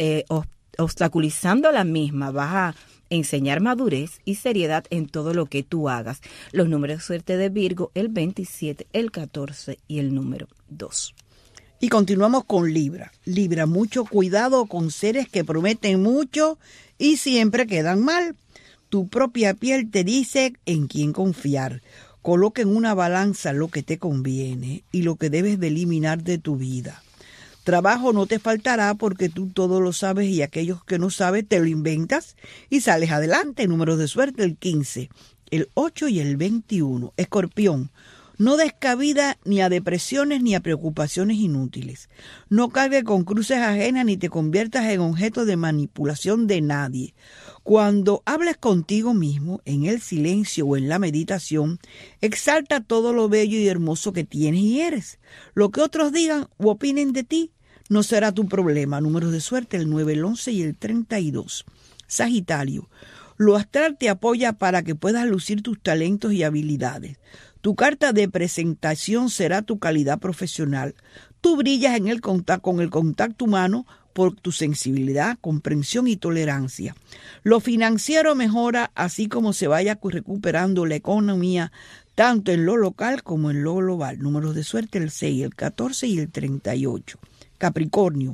obstaculizando la misma. Vas a enseñar madurez y seriedad en todo lo que tú hagas. Los números de suerte de Virgo, el 27, el 14 y el número 2. Y continuamos con Libra. Libra, mucho cuidado con seres que prometen mucho y siempre quedan mal. Tu propia piel te dice en quién confiar. Coloca en una balanza lo que te conviene y lo que debes de eliminar de tu vida. Trabajo no te faltará porque tú todo lo sabes y aquellos que no sabes te lo inventas y sales adelante. Números de suerte, el 15, el 8 y el 21. Escorpión. No des cabida ni a depresiones ni a preocupaciones inútiles. No cargues con cruces ajenas ni te conviertas en objeto de manipulación de nadie. Cuando hables contigo mismo, en el silencio o en la meditación, exalta todo lo bello y hermoso que tienes y eres. Lo que otros digan o opinen de ti no será tu problema. Números de suerte, el 9, el 11 y el 32. Sagitario. Lo astral te apoya para que puedas lucir tus talentos y habilidades. Tu carta de presentación será tu calidad profesional. Tú brillas en el con el contacto humano por tu sensibilidad, comprensión y tolerancia. Lo financiero mejora así como se vaya recuperando la economía, tanto en lo local como en lo global. Números de suerte, el 6, el 14 y el 38. Capricornio.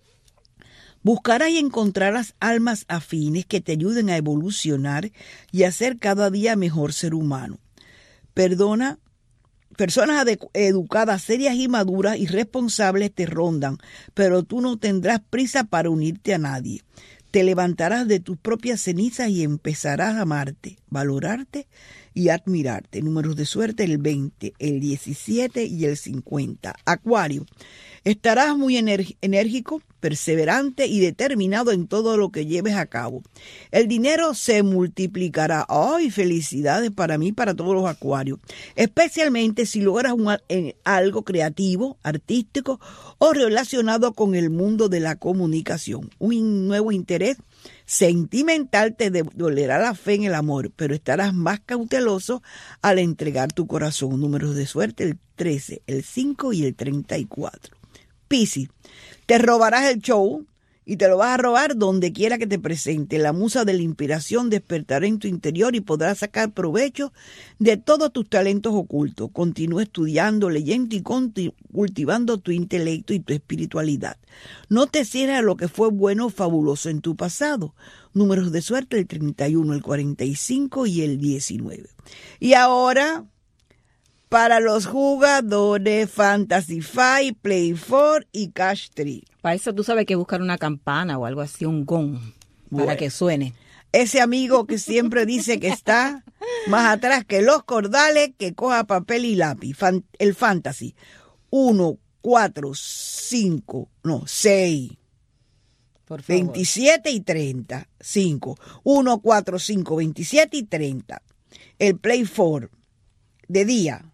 Buscarás y encontrarás almas afines que te ayuden a evolucionar y a ser cada día mejor ser humano. Personas educadas, serias y maduras y responsables te rondan, pero tú no tendrás prisa para unirte a nadie. Te levantarás de tus propias cenizas y empezarás a amarte, valorarte y admirarte. Números de suerte, el 20, el 17 y el 50. Acuario. Estarás muy enérgico, perseverante y determinado en todo lo que lleves a cabo. El dinero se multiplicará. ¡Ay, felicidades para mí, para todos los acuarios! Especialmente si logras algo creativo, artístico o relacionado con el mundo de la comunicación. Un nuevo interés sentimental te dolerá la fe en el amor, pero estarás más cauteloso al entregar tu corazón. Números de suerte: el 13, el 5 y el 34. Piscis, te robarás el show y te lo vas a robar donde quiera que te presente. La musa de la inspiración despertará en tu interior y podrás sacar provecho de todos tus talentos ocultos. Continúa estudiando, leyendo y cultivando tu intelecto y tu espiritualidad. No te cierres a lo que fue bueno o fabuloso en tu pasado. Números de suerte: el 31, el 45 y el 19. Y ahora, para los jugadores Fantasy 5, Play 4 y Cash 3. Para eso tú sabes que buscar una campana o algo así, un gong, para que suene. Ese amigo que siempre dice que está más atrás que los cordales, que coja papel y lápiz. El Fantasy. 1, 4, 5, no, 6. Por favor. 27 y 30. 5. 1, 4, 5, 27 y 30. El Play 4 de día.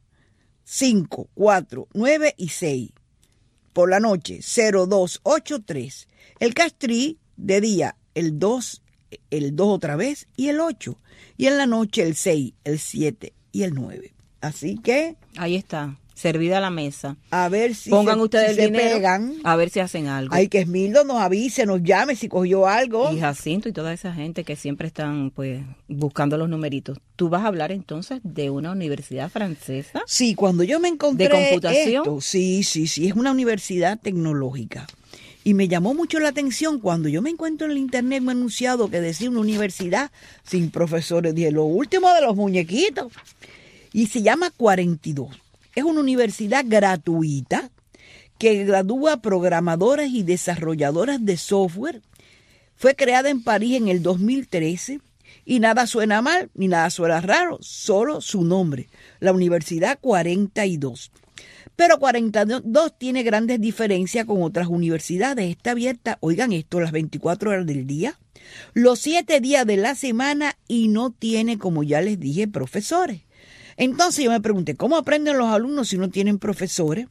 5, 4, 9 y 6. Por la noche, 0, 2, 8, 3. El Cash 3 de día, el 2 otra vez y el 8. Y en la noche, el 6, el 7 y el 9. Así que ahí está, servida la mesa. A ver si pongan ustedes si el dinero, pegan. A ver si hacen algo. Hay que Esmildo nos avise, nos llame si cogió algo. Y Jacinto y toda esa gente que siempre están pues buscando los numeritos. ¿Tú vas a hablar entonces de una universidad francesa? Sí, cuando yo me encontré ¿de computación? Esto, sí, es una universidad tecnológica. Y me llamó mucho la atención cuando yo me encuentro en el internet un anunciado que decía una universidad sin profesores. Dije, lo último de los muñequitos. Y se llama 42. Es una universidad gratuita que gradúa programadores y desarrolladoras de software. Fue creada en París en el 2013 y nada suena mal ni nada suena raro, solo su nombre, la Universidad 42. Pero 42 tiene grandes diferencias con otras universidades. Está abierta, oigan esto, las 24 horas del día, los 7 días de la semana y no tiene, como ya les dije, profesores. Entonces yo me pregunté, ¿cómo aprenden los alumnos si no tienen profesores?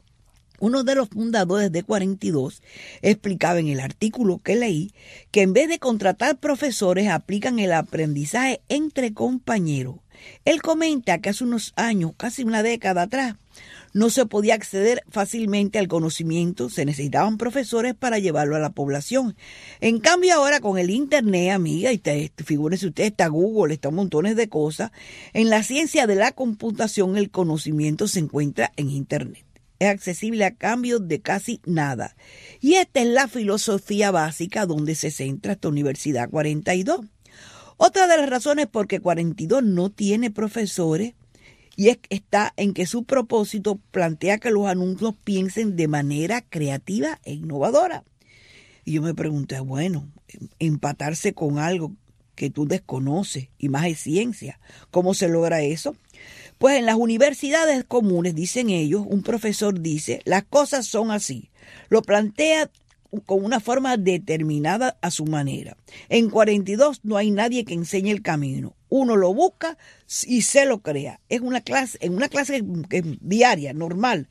Uno de los fundadores de 42 explicaba en el artículo que leí que en vez de contratar profesores aplican el aprendizaje entre compañeros. Él comenta que hace unos años, casi una década atrás, no se podía acceder fácilmente al conocimiento, se necesitaban profesores para llevarlo a la población. En cambio ahora con el internet, amiga, y figúrense ustedes, está Google, está montones de cosas, en la ciencia de la computación el conocimiento se encuentra en internet. Es accesible a cambio de casi nada. Y esta es la filosofía básica donde se centra esta Universidad 42. Otra de las razones por que 42 no tiene profesores y está en que su propósito plantea que los alumnos piensen de manera creativa e innovadora. Y yo me pregunté, bueno, empatarse con algo que tú desconoces y más es ciencia, ¿cómo se logra eso? Pues en las universidades comunes, dicen ellos, un profesor dice, las cosas son así, lo plantea con una forma determinada a su manera. En 42 no hay nadie que enseñe el camino. Uno lo busca y se lo crea. Es una clase, en una clase diaria, normal.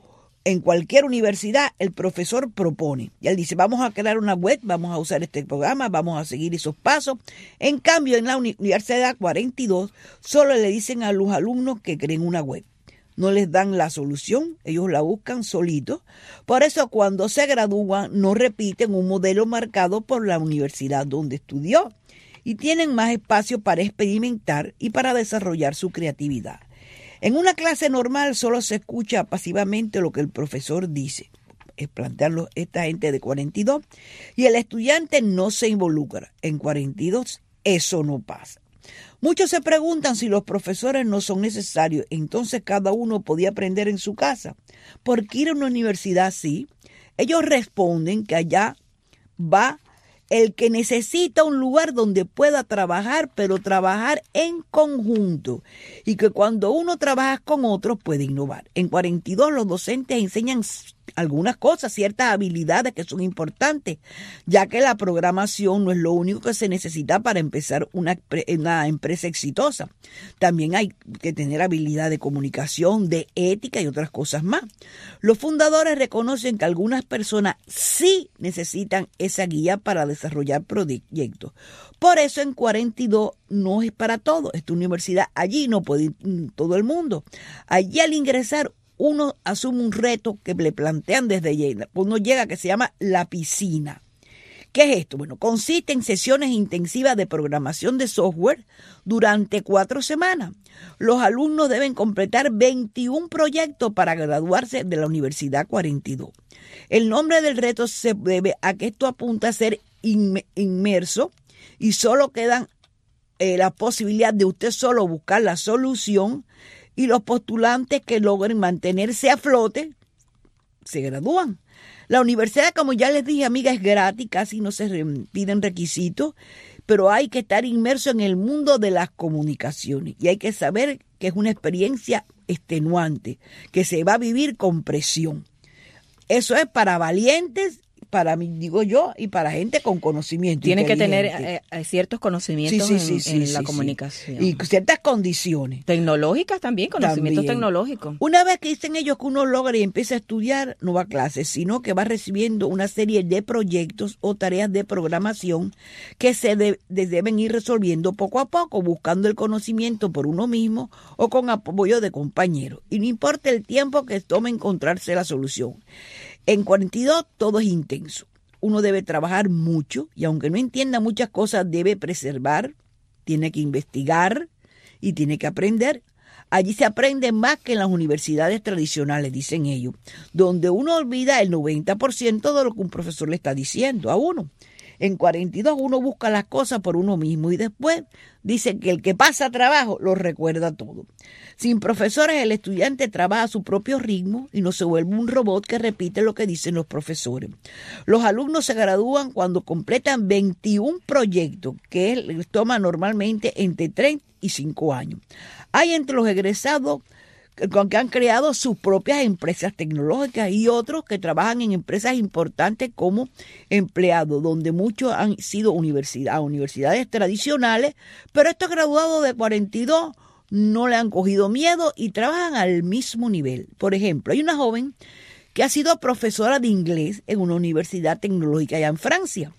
En cualquier universidad el profesor propone. Y él dice, vamos a crear una web, vamos a usar este programa, vamos a seguir esos pasos. En cambio, en la Universidad 42 solo le dicen a los alumnos que creen una web. No les dan la solución, ellos la buscan solitos. Por eso cuando se gradúan no repiten un modelo marcado por la universidad donde estudió y tienen más espacio para experimentar y para desarrollar su creatividad. En una clase normal solo se escucha pasivamente lo que el profesor dice, es plantearlo esta gente de 42, y el estudiante no se involucra. En 42 eso no pasa. Muchos se preguntan si los profesores no son necesarios, entonces cada uno podía aprender en su casa. ¿Por qué ir a una universidad así? Ellos responden que allá va el que necesita un lugar donde pueda trabajar, pero trabajar en conjunto. Y que cuando uno trabaja con otros puede innovar. En 42 los docentes enseñan algunas cosas, ciertas habilidades que son importantes, ya que la programación no es lo único que se necesita para empezar una empresa exitosa. También hay que tener habilidad de comunicación, de ética y otras cosas más. Los fundadores reconocen que algunas personas sí necesitan esa guía para desarrollar proyectos. Por eso en 42 no es para todo. Esta universidad allí no puede ir todo el mundo. Allí al ingresar uno asume un reto que le plantean desde llena. Uno llega que se llama la piscina. ¿Qué es esto? Bueno, consiste en sesiones intensivas de programación de software durante 4 semanas. Los alumnos deben completar 21 proyectos para graduarse de la Universidad 42. El nombre del reto se debe a que esto apunta a ser inmerso y solo quedan la posibilidad de usted solo buscar la solución, y los postulantes que logren mantenerse a flote se gradúan. La universidad, como ya les dije, amiga, es gratis, casi no se piden requisitos, pero hay que estar inmerso en el mundo de las comunicaciones y hay que saber que es una experiencia extenuante, que se va a vivir con presión. Eso es para valientes, para mí, digo yo, y para gente con conocimiento. Tienen que tener ciertos conocimientos en la comunicación. Y ciertas condiciones. Tecnológicas también, conocimientos tecnológicos. Una vez que dicen ellos que uno logra y empieza a estudiar, no va a clases, sino que va recibiendo una serie de proyectos o tareas de programación que se deben ir resolviendo poco a poco, buscando el conocimiento por uno mismo o con apoyo de compañeros. Y no importa el tiempo que tome encontrarse la solución. En 42 todo es intenso. Uno debe trabajar mucho y aunque no entienda muchas cosas debe preservar, tiene que investigar y tiene que aprender. Allí se aprende más que en las universidades tradicionales, dicen ellos, donde uno olvida el 90% de lo que un profesor le está diciendo a uno. En 42 uno busca las cosas por uno mismo y después dicen que el que pasa trabajo lo recuerda todo. Sin profesores el estudiante trabaja a su propio ritmo y no se vuelve un robot que repite lo que dicen los profesores. Los alumnos se gradúan cuando completan 21 proyectos que les toma normalmente entre 3 y 5 años. Hay entre los egresados que han creado sus propias empresas tecnológicas y otros que trabajan en empresas importantes como empleados, donde muchos han sido universidades tradicionales, pero estos graduados de 42 no le han cogido miedo y trabajan al mismo nivel. Por ejemplo, hay una joven que ha sido profesora de inglés en una universidad tecnológica allá en Francia,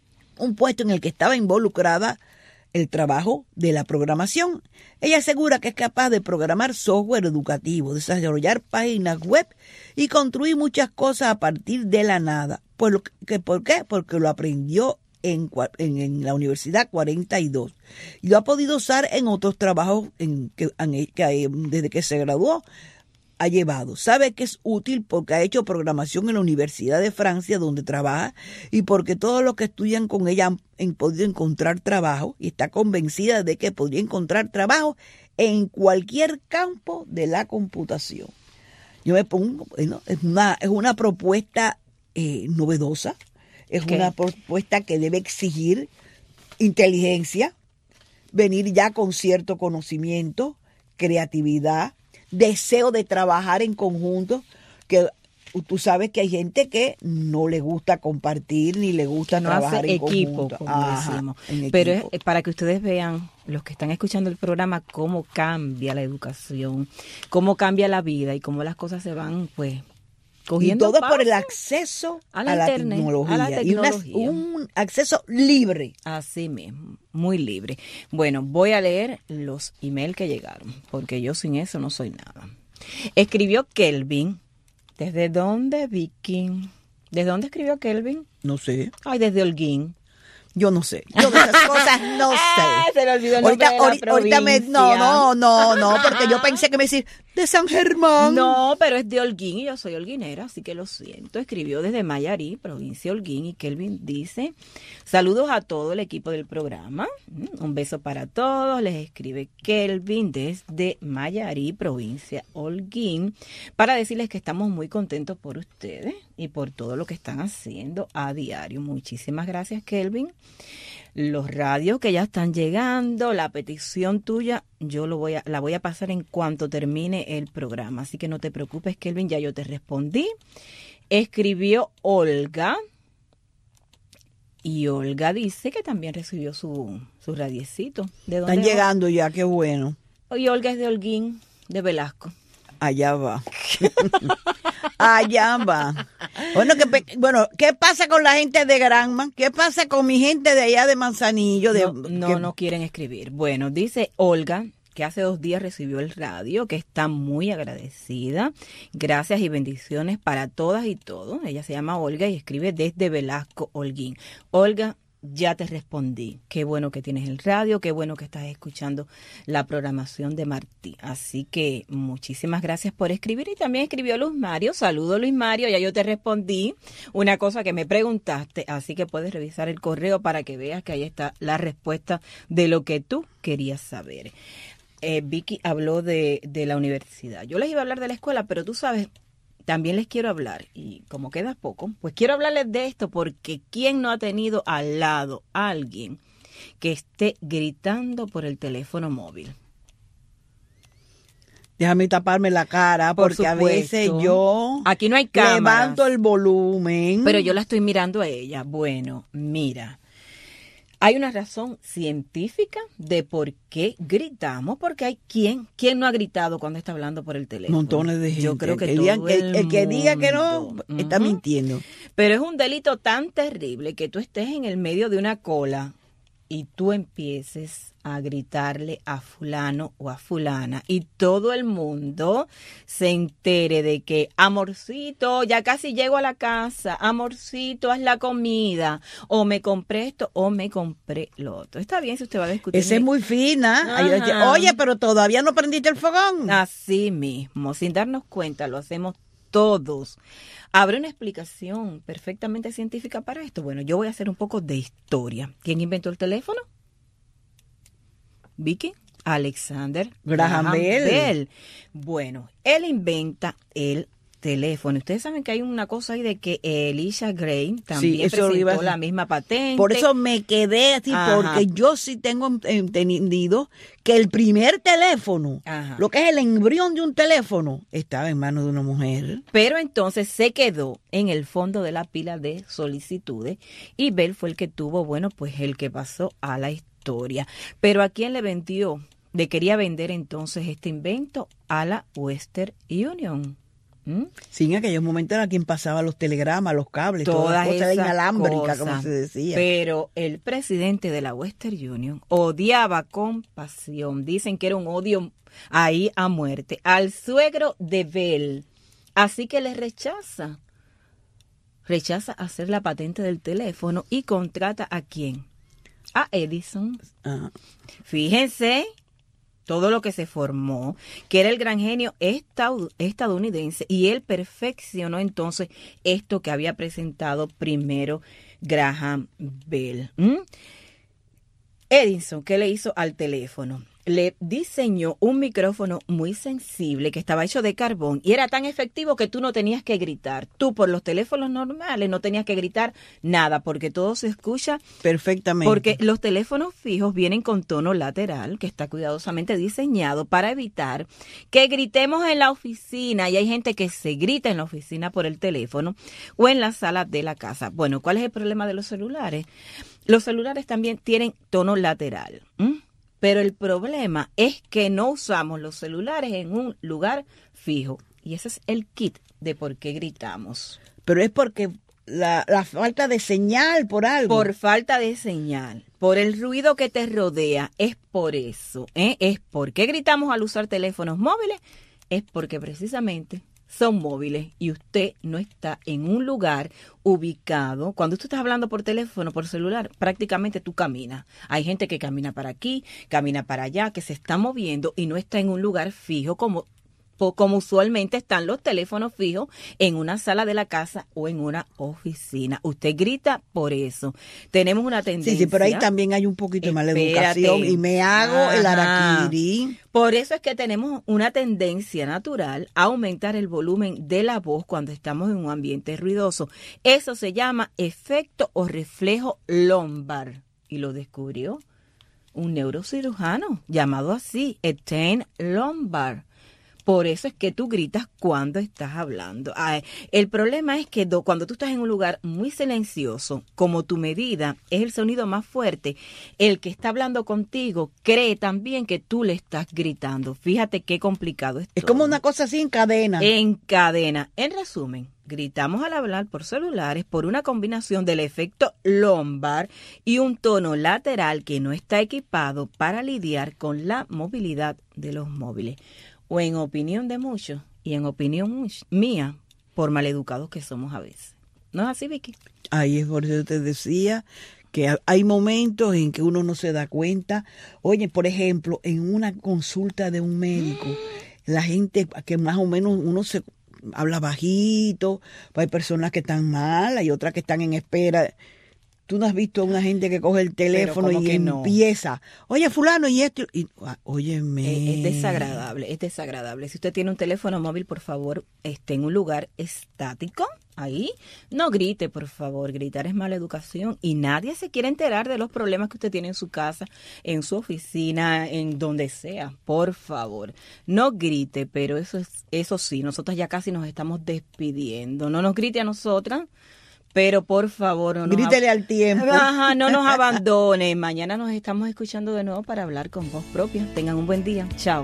un puesto en el que estaba involucrada el trabajo de la programación. Ella asegura que es capaz de programar software educativo, desarrollar páginas web y construir muchas cosas a partir de la nada. ¿Por qué? Porque lo aprendió en la Universidad 42 y lo ha podido usar en otros trabajos que desde que se graduó ha llevado. Sabe que es útil porque ha hecho programación en la Universidad de Francia donde trabaja y porque todos los que estudian con ella han podido encontrar trabajo y está convencida de que podría encontrar trabajo en cualquier campo de la computación. Yo me pongo, es una propuesta novedosa, es una propuesta que debe exigir inteligencia, venir ya con cierto conocimiento, creatividad, deseo de trabajar en conjunto, que tú sabes que hay gente que no le gusta compartir ni le gusta trabajar en conjunto. Como decimos. Pero es para que ustedes vean, los que están escuchando el programa, cómo cambia la educación, cómo cambia la vida y cómo las cosas se van pues cogiendo. Y todo por el acceso a la tecnología. Y un acceso libre. Así mismo, muy libre. Bueno, voy a leer los emails que llegaron, porque yo sin eso no soy nada. Escribió Kelvin. ¿Desde dónde, Vicky? ¿Desde dónde escribió Kelvin? No sé. Ay, desde Holguín. Yo no sé. Yo de esas cosas no sé. Se le olvidó el nombre de la provincia. No, porque yo pensé que me decía de San Germán. No, pero es de Holguín y yo soy holguinera, así que lo siento. Escribió desde Mayarí, provincia de Holguín, y Kelvin dice: saludos a todo el equipo del programa. Un beso para todos. Les escribe Kelvin desde Mayarí, provincia Holguín, para decirles que estamos muy contentos por ustedes y por todo lo que están haciendo a diario. Muchísimas gracias, Kelvin. Los radios que ya están llegando, la petición tuya, yo la voy a pasar en cuanto termine el programa. Así que no te preocupes, Kelvin, ya yo te respondí. Escribió Olga. Y Olga dice que también recibió su radiecito. ¿De dónde Están va? llegando ya, qué bueno. Y Olga es de Holguín, de Velasco. Allá va. Allá va. Bueno, ¿qué pasa con la gente de Granma? ¿Qué pasa con mi gente de allá de Manzanillo? No quieren escribir. Bueno, dice Olga que hace 2 días recibió el radio, que está muy agradecida. Gracias y bendiciones para todas y todos. Ella se llama Olga y escribe desde Velasco, Holguín. Olga, ya te respondí. Qué bueno que tienes el radio, qué bueno que estás escuchando la programación de Martí. Así que muchísimas gracias por escribir. Y también escribió Luz Mario. Saludo, Luis Mario. Ya yo te respondí una cosa que me preguntaste. Así que puedes revisar el correo para que veas que ahí está la respuesta de lo que tú querías saber. Vicky habló de la universidad. Yo les iba a hablar de la escuela, pero tú sabes, también les quiero hablar, y como queda poco, pues quiero hablarles de esto, porque ¿quién no ha tenido al lado a alguien que esté gritando por el teléfono móvil? Déjame taparme la cara, Por porque a veces supuesto. yo Aquí no hay cámaras, levanto el volumen. pero yo la estoy mirando a ella. Bueno, mira, hay una razón científica de por qué gritamos, porque hay ¿quién no ha gritado cuando está hablando por el teléfono? Montones de gente. Yo creo que el que diga que no, está mintiendo. Pero es un delito tan terrible que tú estés en el medio de una cola y tú empieces a gritarle a fulano o a fulana y todo el mundo se entere de que, amorcito, ya casi llego a la casa, amorcito, haz la comida, o me compré esto o me compré lo otro. Está bien si usted va a discutir. Esa es muy fina. Ahí dice, oye, pero todavía no prendiste el fogón. Así mismo, sin darnos cuenta, lo hacemos todos. ¿Habrá una explicación perfectamente científica para esto? Bueno, yo voy a hacer un poco de historia. ¿Quién inventó el teléfono? Vicky, Alexander Graham Bell. Bueno, él inventa el teléfono. Ustedes saben que hay una cosa ahí de que Elisha Gray también presentó la misma patente. Por eso me quedé así, porque yo sí tengo entendido que el primer teléfono, lo que es el embrión de un teléfono, estaba en manos de una mujer. Pero entonces se quedó en el fondo de la pila de solicitudes y Bell fue el que tuvo, bueno, pues el que pasó a la historia. Pero ¿a quién le vendió? Le quería vender entonces este invento a la Western Union. Sí, en aquellos momentos era quien pasaba los telegramas, los cables, todas las cosas cosas, inalámbricas, como se decía. Pero el presidente de la Western Union odiaba con pasión, dicen que era un odio ahí a muerte, al suegro de Bell. Así que le rechaza hacer la patente del teléfono y contrata ¿a quién? A Edison. Fíjense todo lo que se formó, que era el gran genio estadounidense, y él perfeccionó entonces esto que había presentado primero Graham Bell. Edison, ¿qué le hizo al teléfono? Le diseñó un micrófono muy sensible que estaba hecho de carbón y era tan efectivo que tú no tenías que gritar. Tú por los teléfonos normales no tenías que gritar nada porque todo se escucha perfectamente. Porque los teléfonos fijos vienen con tono lateral que está cuidadosamente diseñado para evitar que gritemos en la oficina, y hay gente que se grita en la oficina por el teléfono o en la sala de la casa. Bueno, ¿cuál es el problema de los celulares? Los celulares también tienen tono lateral. Pero el problema es que no usamos los celulares en un lugar fijo. Y ese es el kit de por qué gritamos. Pero es porque la falta de señal, por algo. Por falta de señal, por el ruido que te rodea, es por eso. Es porque gritamos al usar teléfonos móviles, es porque precisamente son móviles y usted no está en un lugar ubicado. Cuando tú estás hablando por teléfono, por celular, prácticamente tú caminas. Hay gente que camina para aquí, camina para allá, que se está moviendo y no está en un lugar fijo como usualmente están los teléfonos fijos en una sala de la casa o en una oficina. Usted grita por eso. Tenemos una tendencia. Sí, pero ahí también hay un poquito de mala educación y me hago el araquiri. Por eso es que tenemos una tendencia natural a aumentar el volumen de la voz cuando estamos en un ambiente ruidoso. Eso se llama efecto o reflejo lumbar y lo descubrió un neurocirujano llamado así, Etienne Lombard. Por eso es que tú gritas cuando estás hablando. El problema es que cuando tú estás en un lugar muy silencioso, como tu medida es el sonido más fuerte, el que está hablando contigo cree también que tú le estás gritando. Fíjate qué complicado es. Es como una cosa así en cadena. En cadena. En resumen, gritamos al hablar por celulares por una combinación del efecto lumbar y un tono lateral que no está equipado para lidiar con la movilidad de los móviles. O en opinión de muchos y en opinión mía, por maleducados que somos a veces. ¿No es así, Vicky? Ahí es por eso te decía que hay momentos en que uno no se da cuenta. Oye, por ejemplo, en una consulta de un médico, la gente que más o menos uno se habla bajito, hay personas que están mal, hay otras que están en espera. Tú no has visto a una gente que coge el teléfono y empieza, oye, fulano, y esto, y óyeme. Es desagradable. Si usted tiene un teléfono móvil, por favor, esté en un lugar estático, ahí. No grite, por favor, gritar es mala educación y nadie se quiere enterar de los problemas que usted tiene en su casa, en su oficina, en donde sea, por favor. No grite, pero eso sí, nosotros ya casi nos estamos despidiendo. No nos grite a nosotras. Pero por favor, grítele al tiempo. Ajá, no nos abandone. Mañana nos estamos escuchando de nuevo para hablar con voz propia. Tengan un buen día. Chao.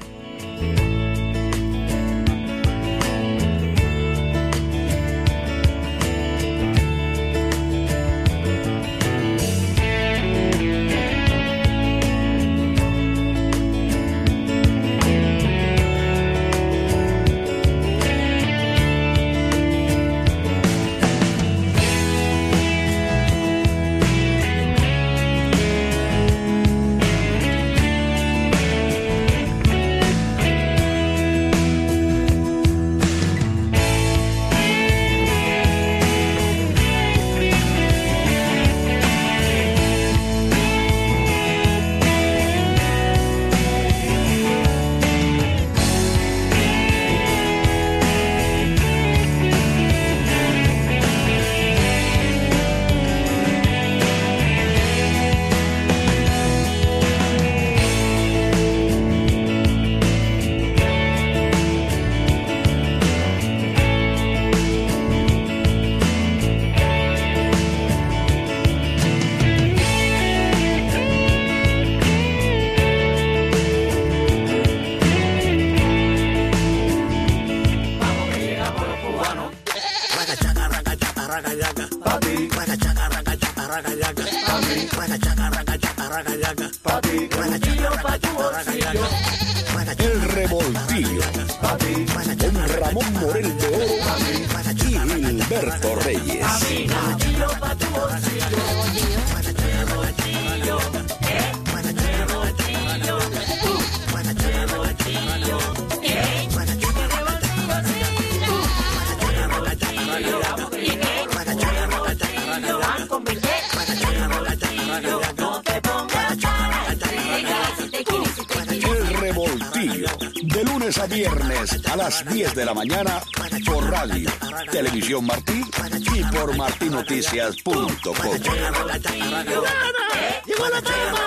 El Revoltillo, con Ramón Morel de Oro y Gilberto Reyes. El Revoltillo, de lunes a viernes a las 10 de la mañana por radio, Televisión Martí y por martinoticias.com. ¡Llegó la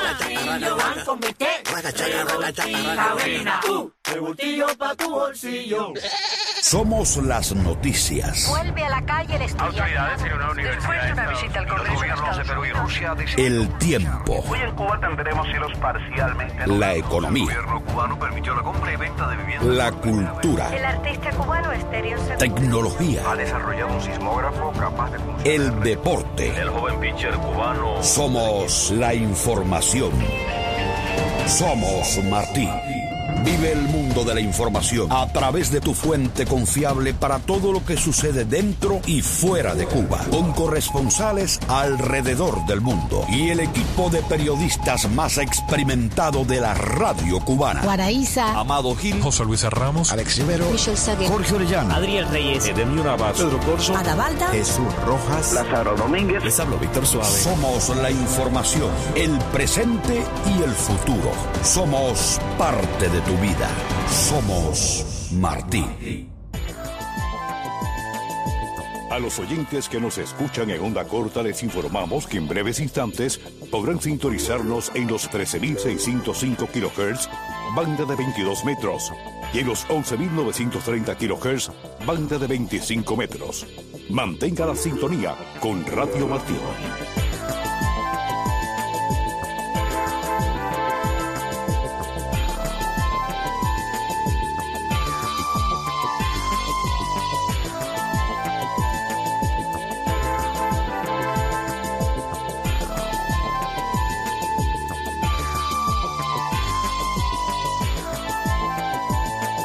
Revoltillo pa' tu bolsillo. Somos las noticias. Vuelve a la calle el estudiante. Autoridades en una universidad. Después de una visita al Congreso de Estados Perú y Rusia El tiempo. Hoy en Cuba tendremos cielos parcialmente. La economía. El gobierno cubano permitió la compra y venta de viviendas. La cultura. El artista cubano Estéreo Segundo Tecnología. Ha desarrollado un sismógrafo capaz de funcionar. El deporte. El joven pitcher cubano. Somos la información. Somos Martí. Vive el mundo de la información a través de tu fuente confiable para todo lo que sucede dentro y fuera de Cuba, con corresponsales alrededor del mundo y el equipo de periodistas más experimentado de la radio cubana. Guaraíza, Amado Gil, José Luis Ramos, Alex Rivero, Michelle Saguer, Jorge Orellana, Adriel Reyes, Edemio Navas, Pedro Corso, Adavalda, Jesús Rojas, Lázaro Domínguez. Les hablo Víctor Suárez. Somos la información, el presente y el futuro. Somos parte de tu vida. Somos Martí. A los oyentes que nos escuchan en onda corta les informamos que en breves instantes podrán sintonizarnos en los 13.605 kHz, banda de 22 metros, y en los 11.930 kHz, banda de 25 metros. Mantenga la sintonía con Radio Martí.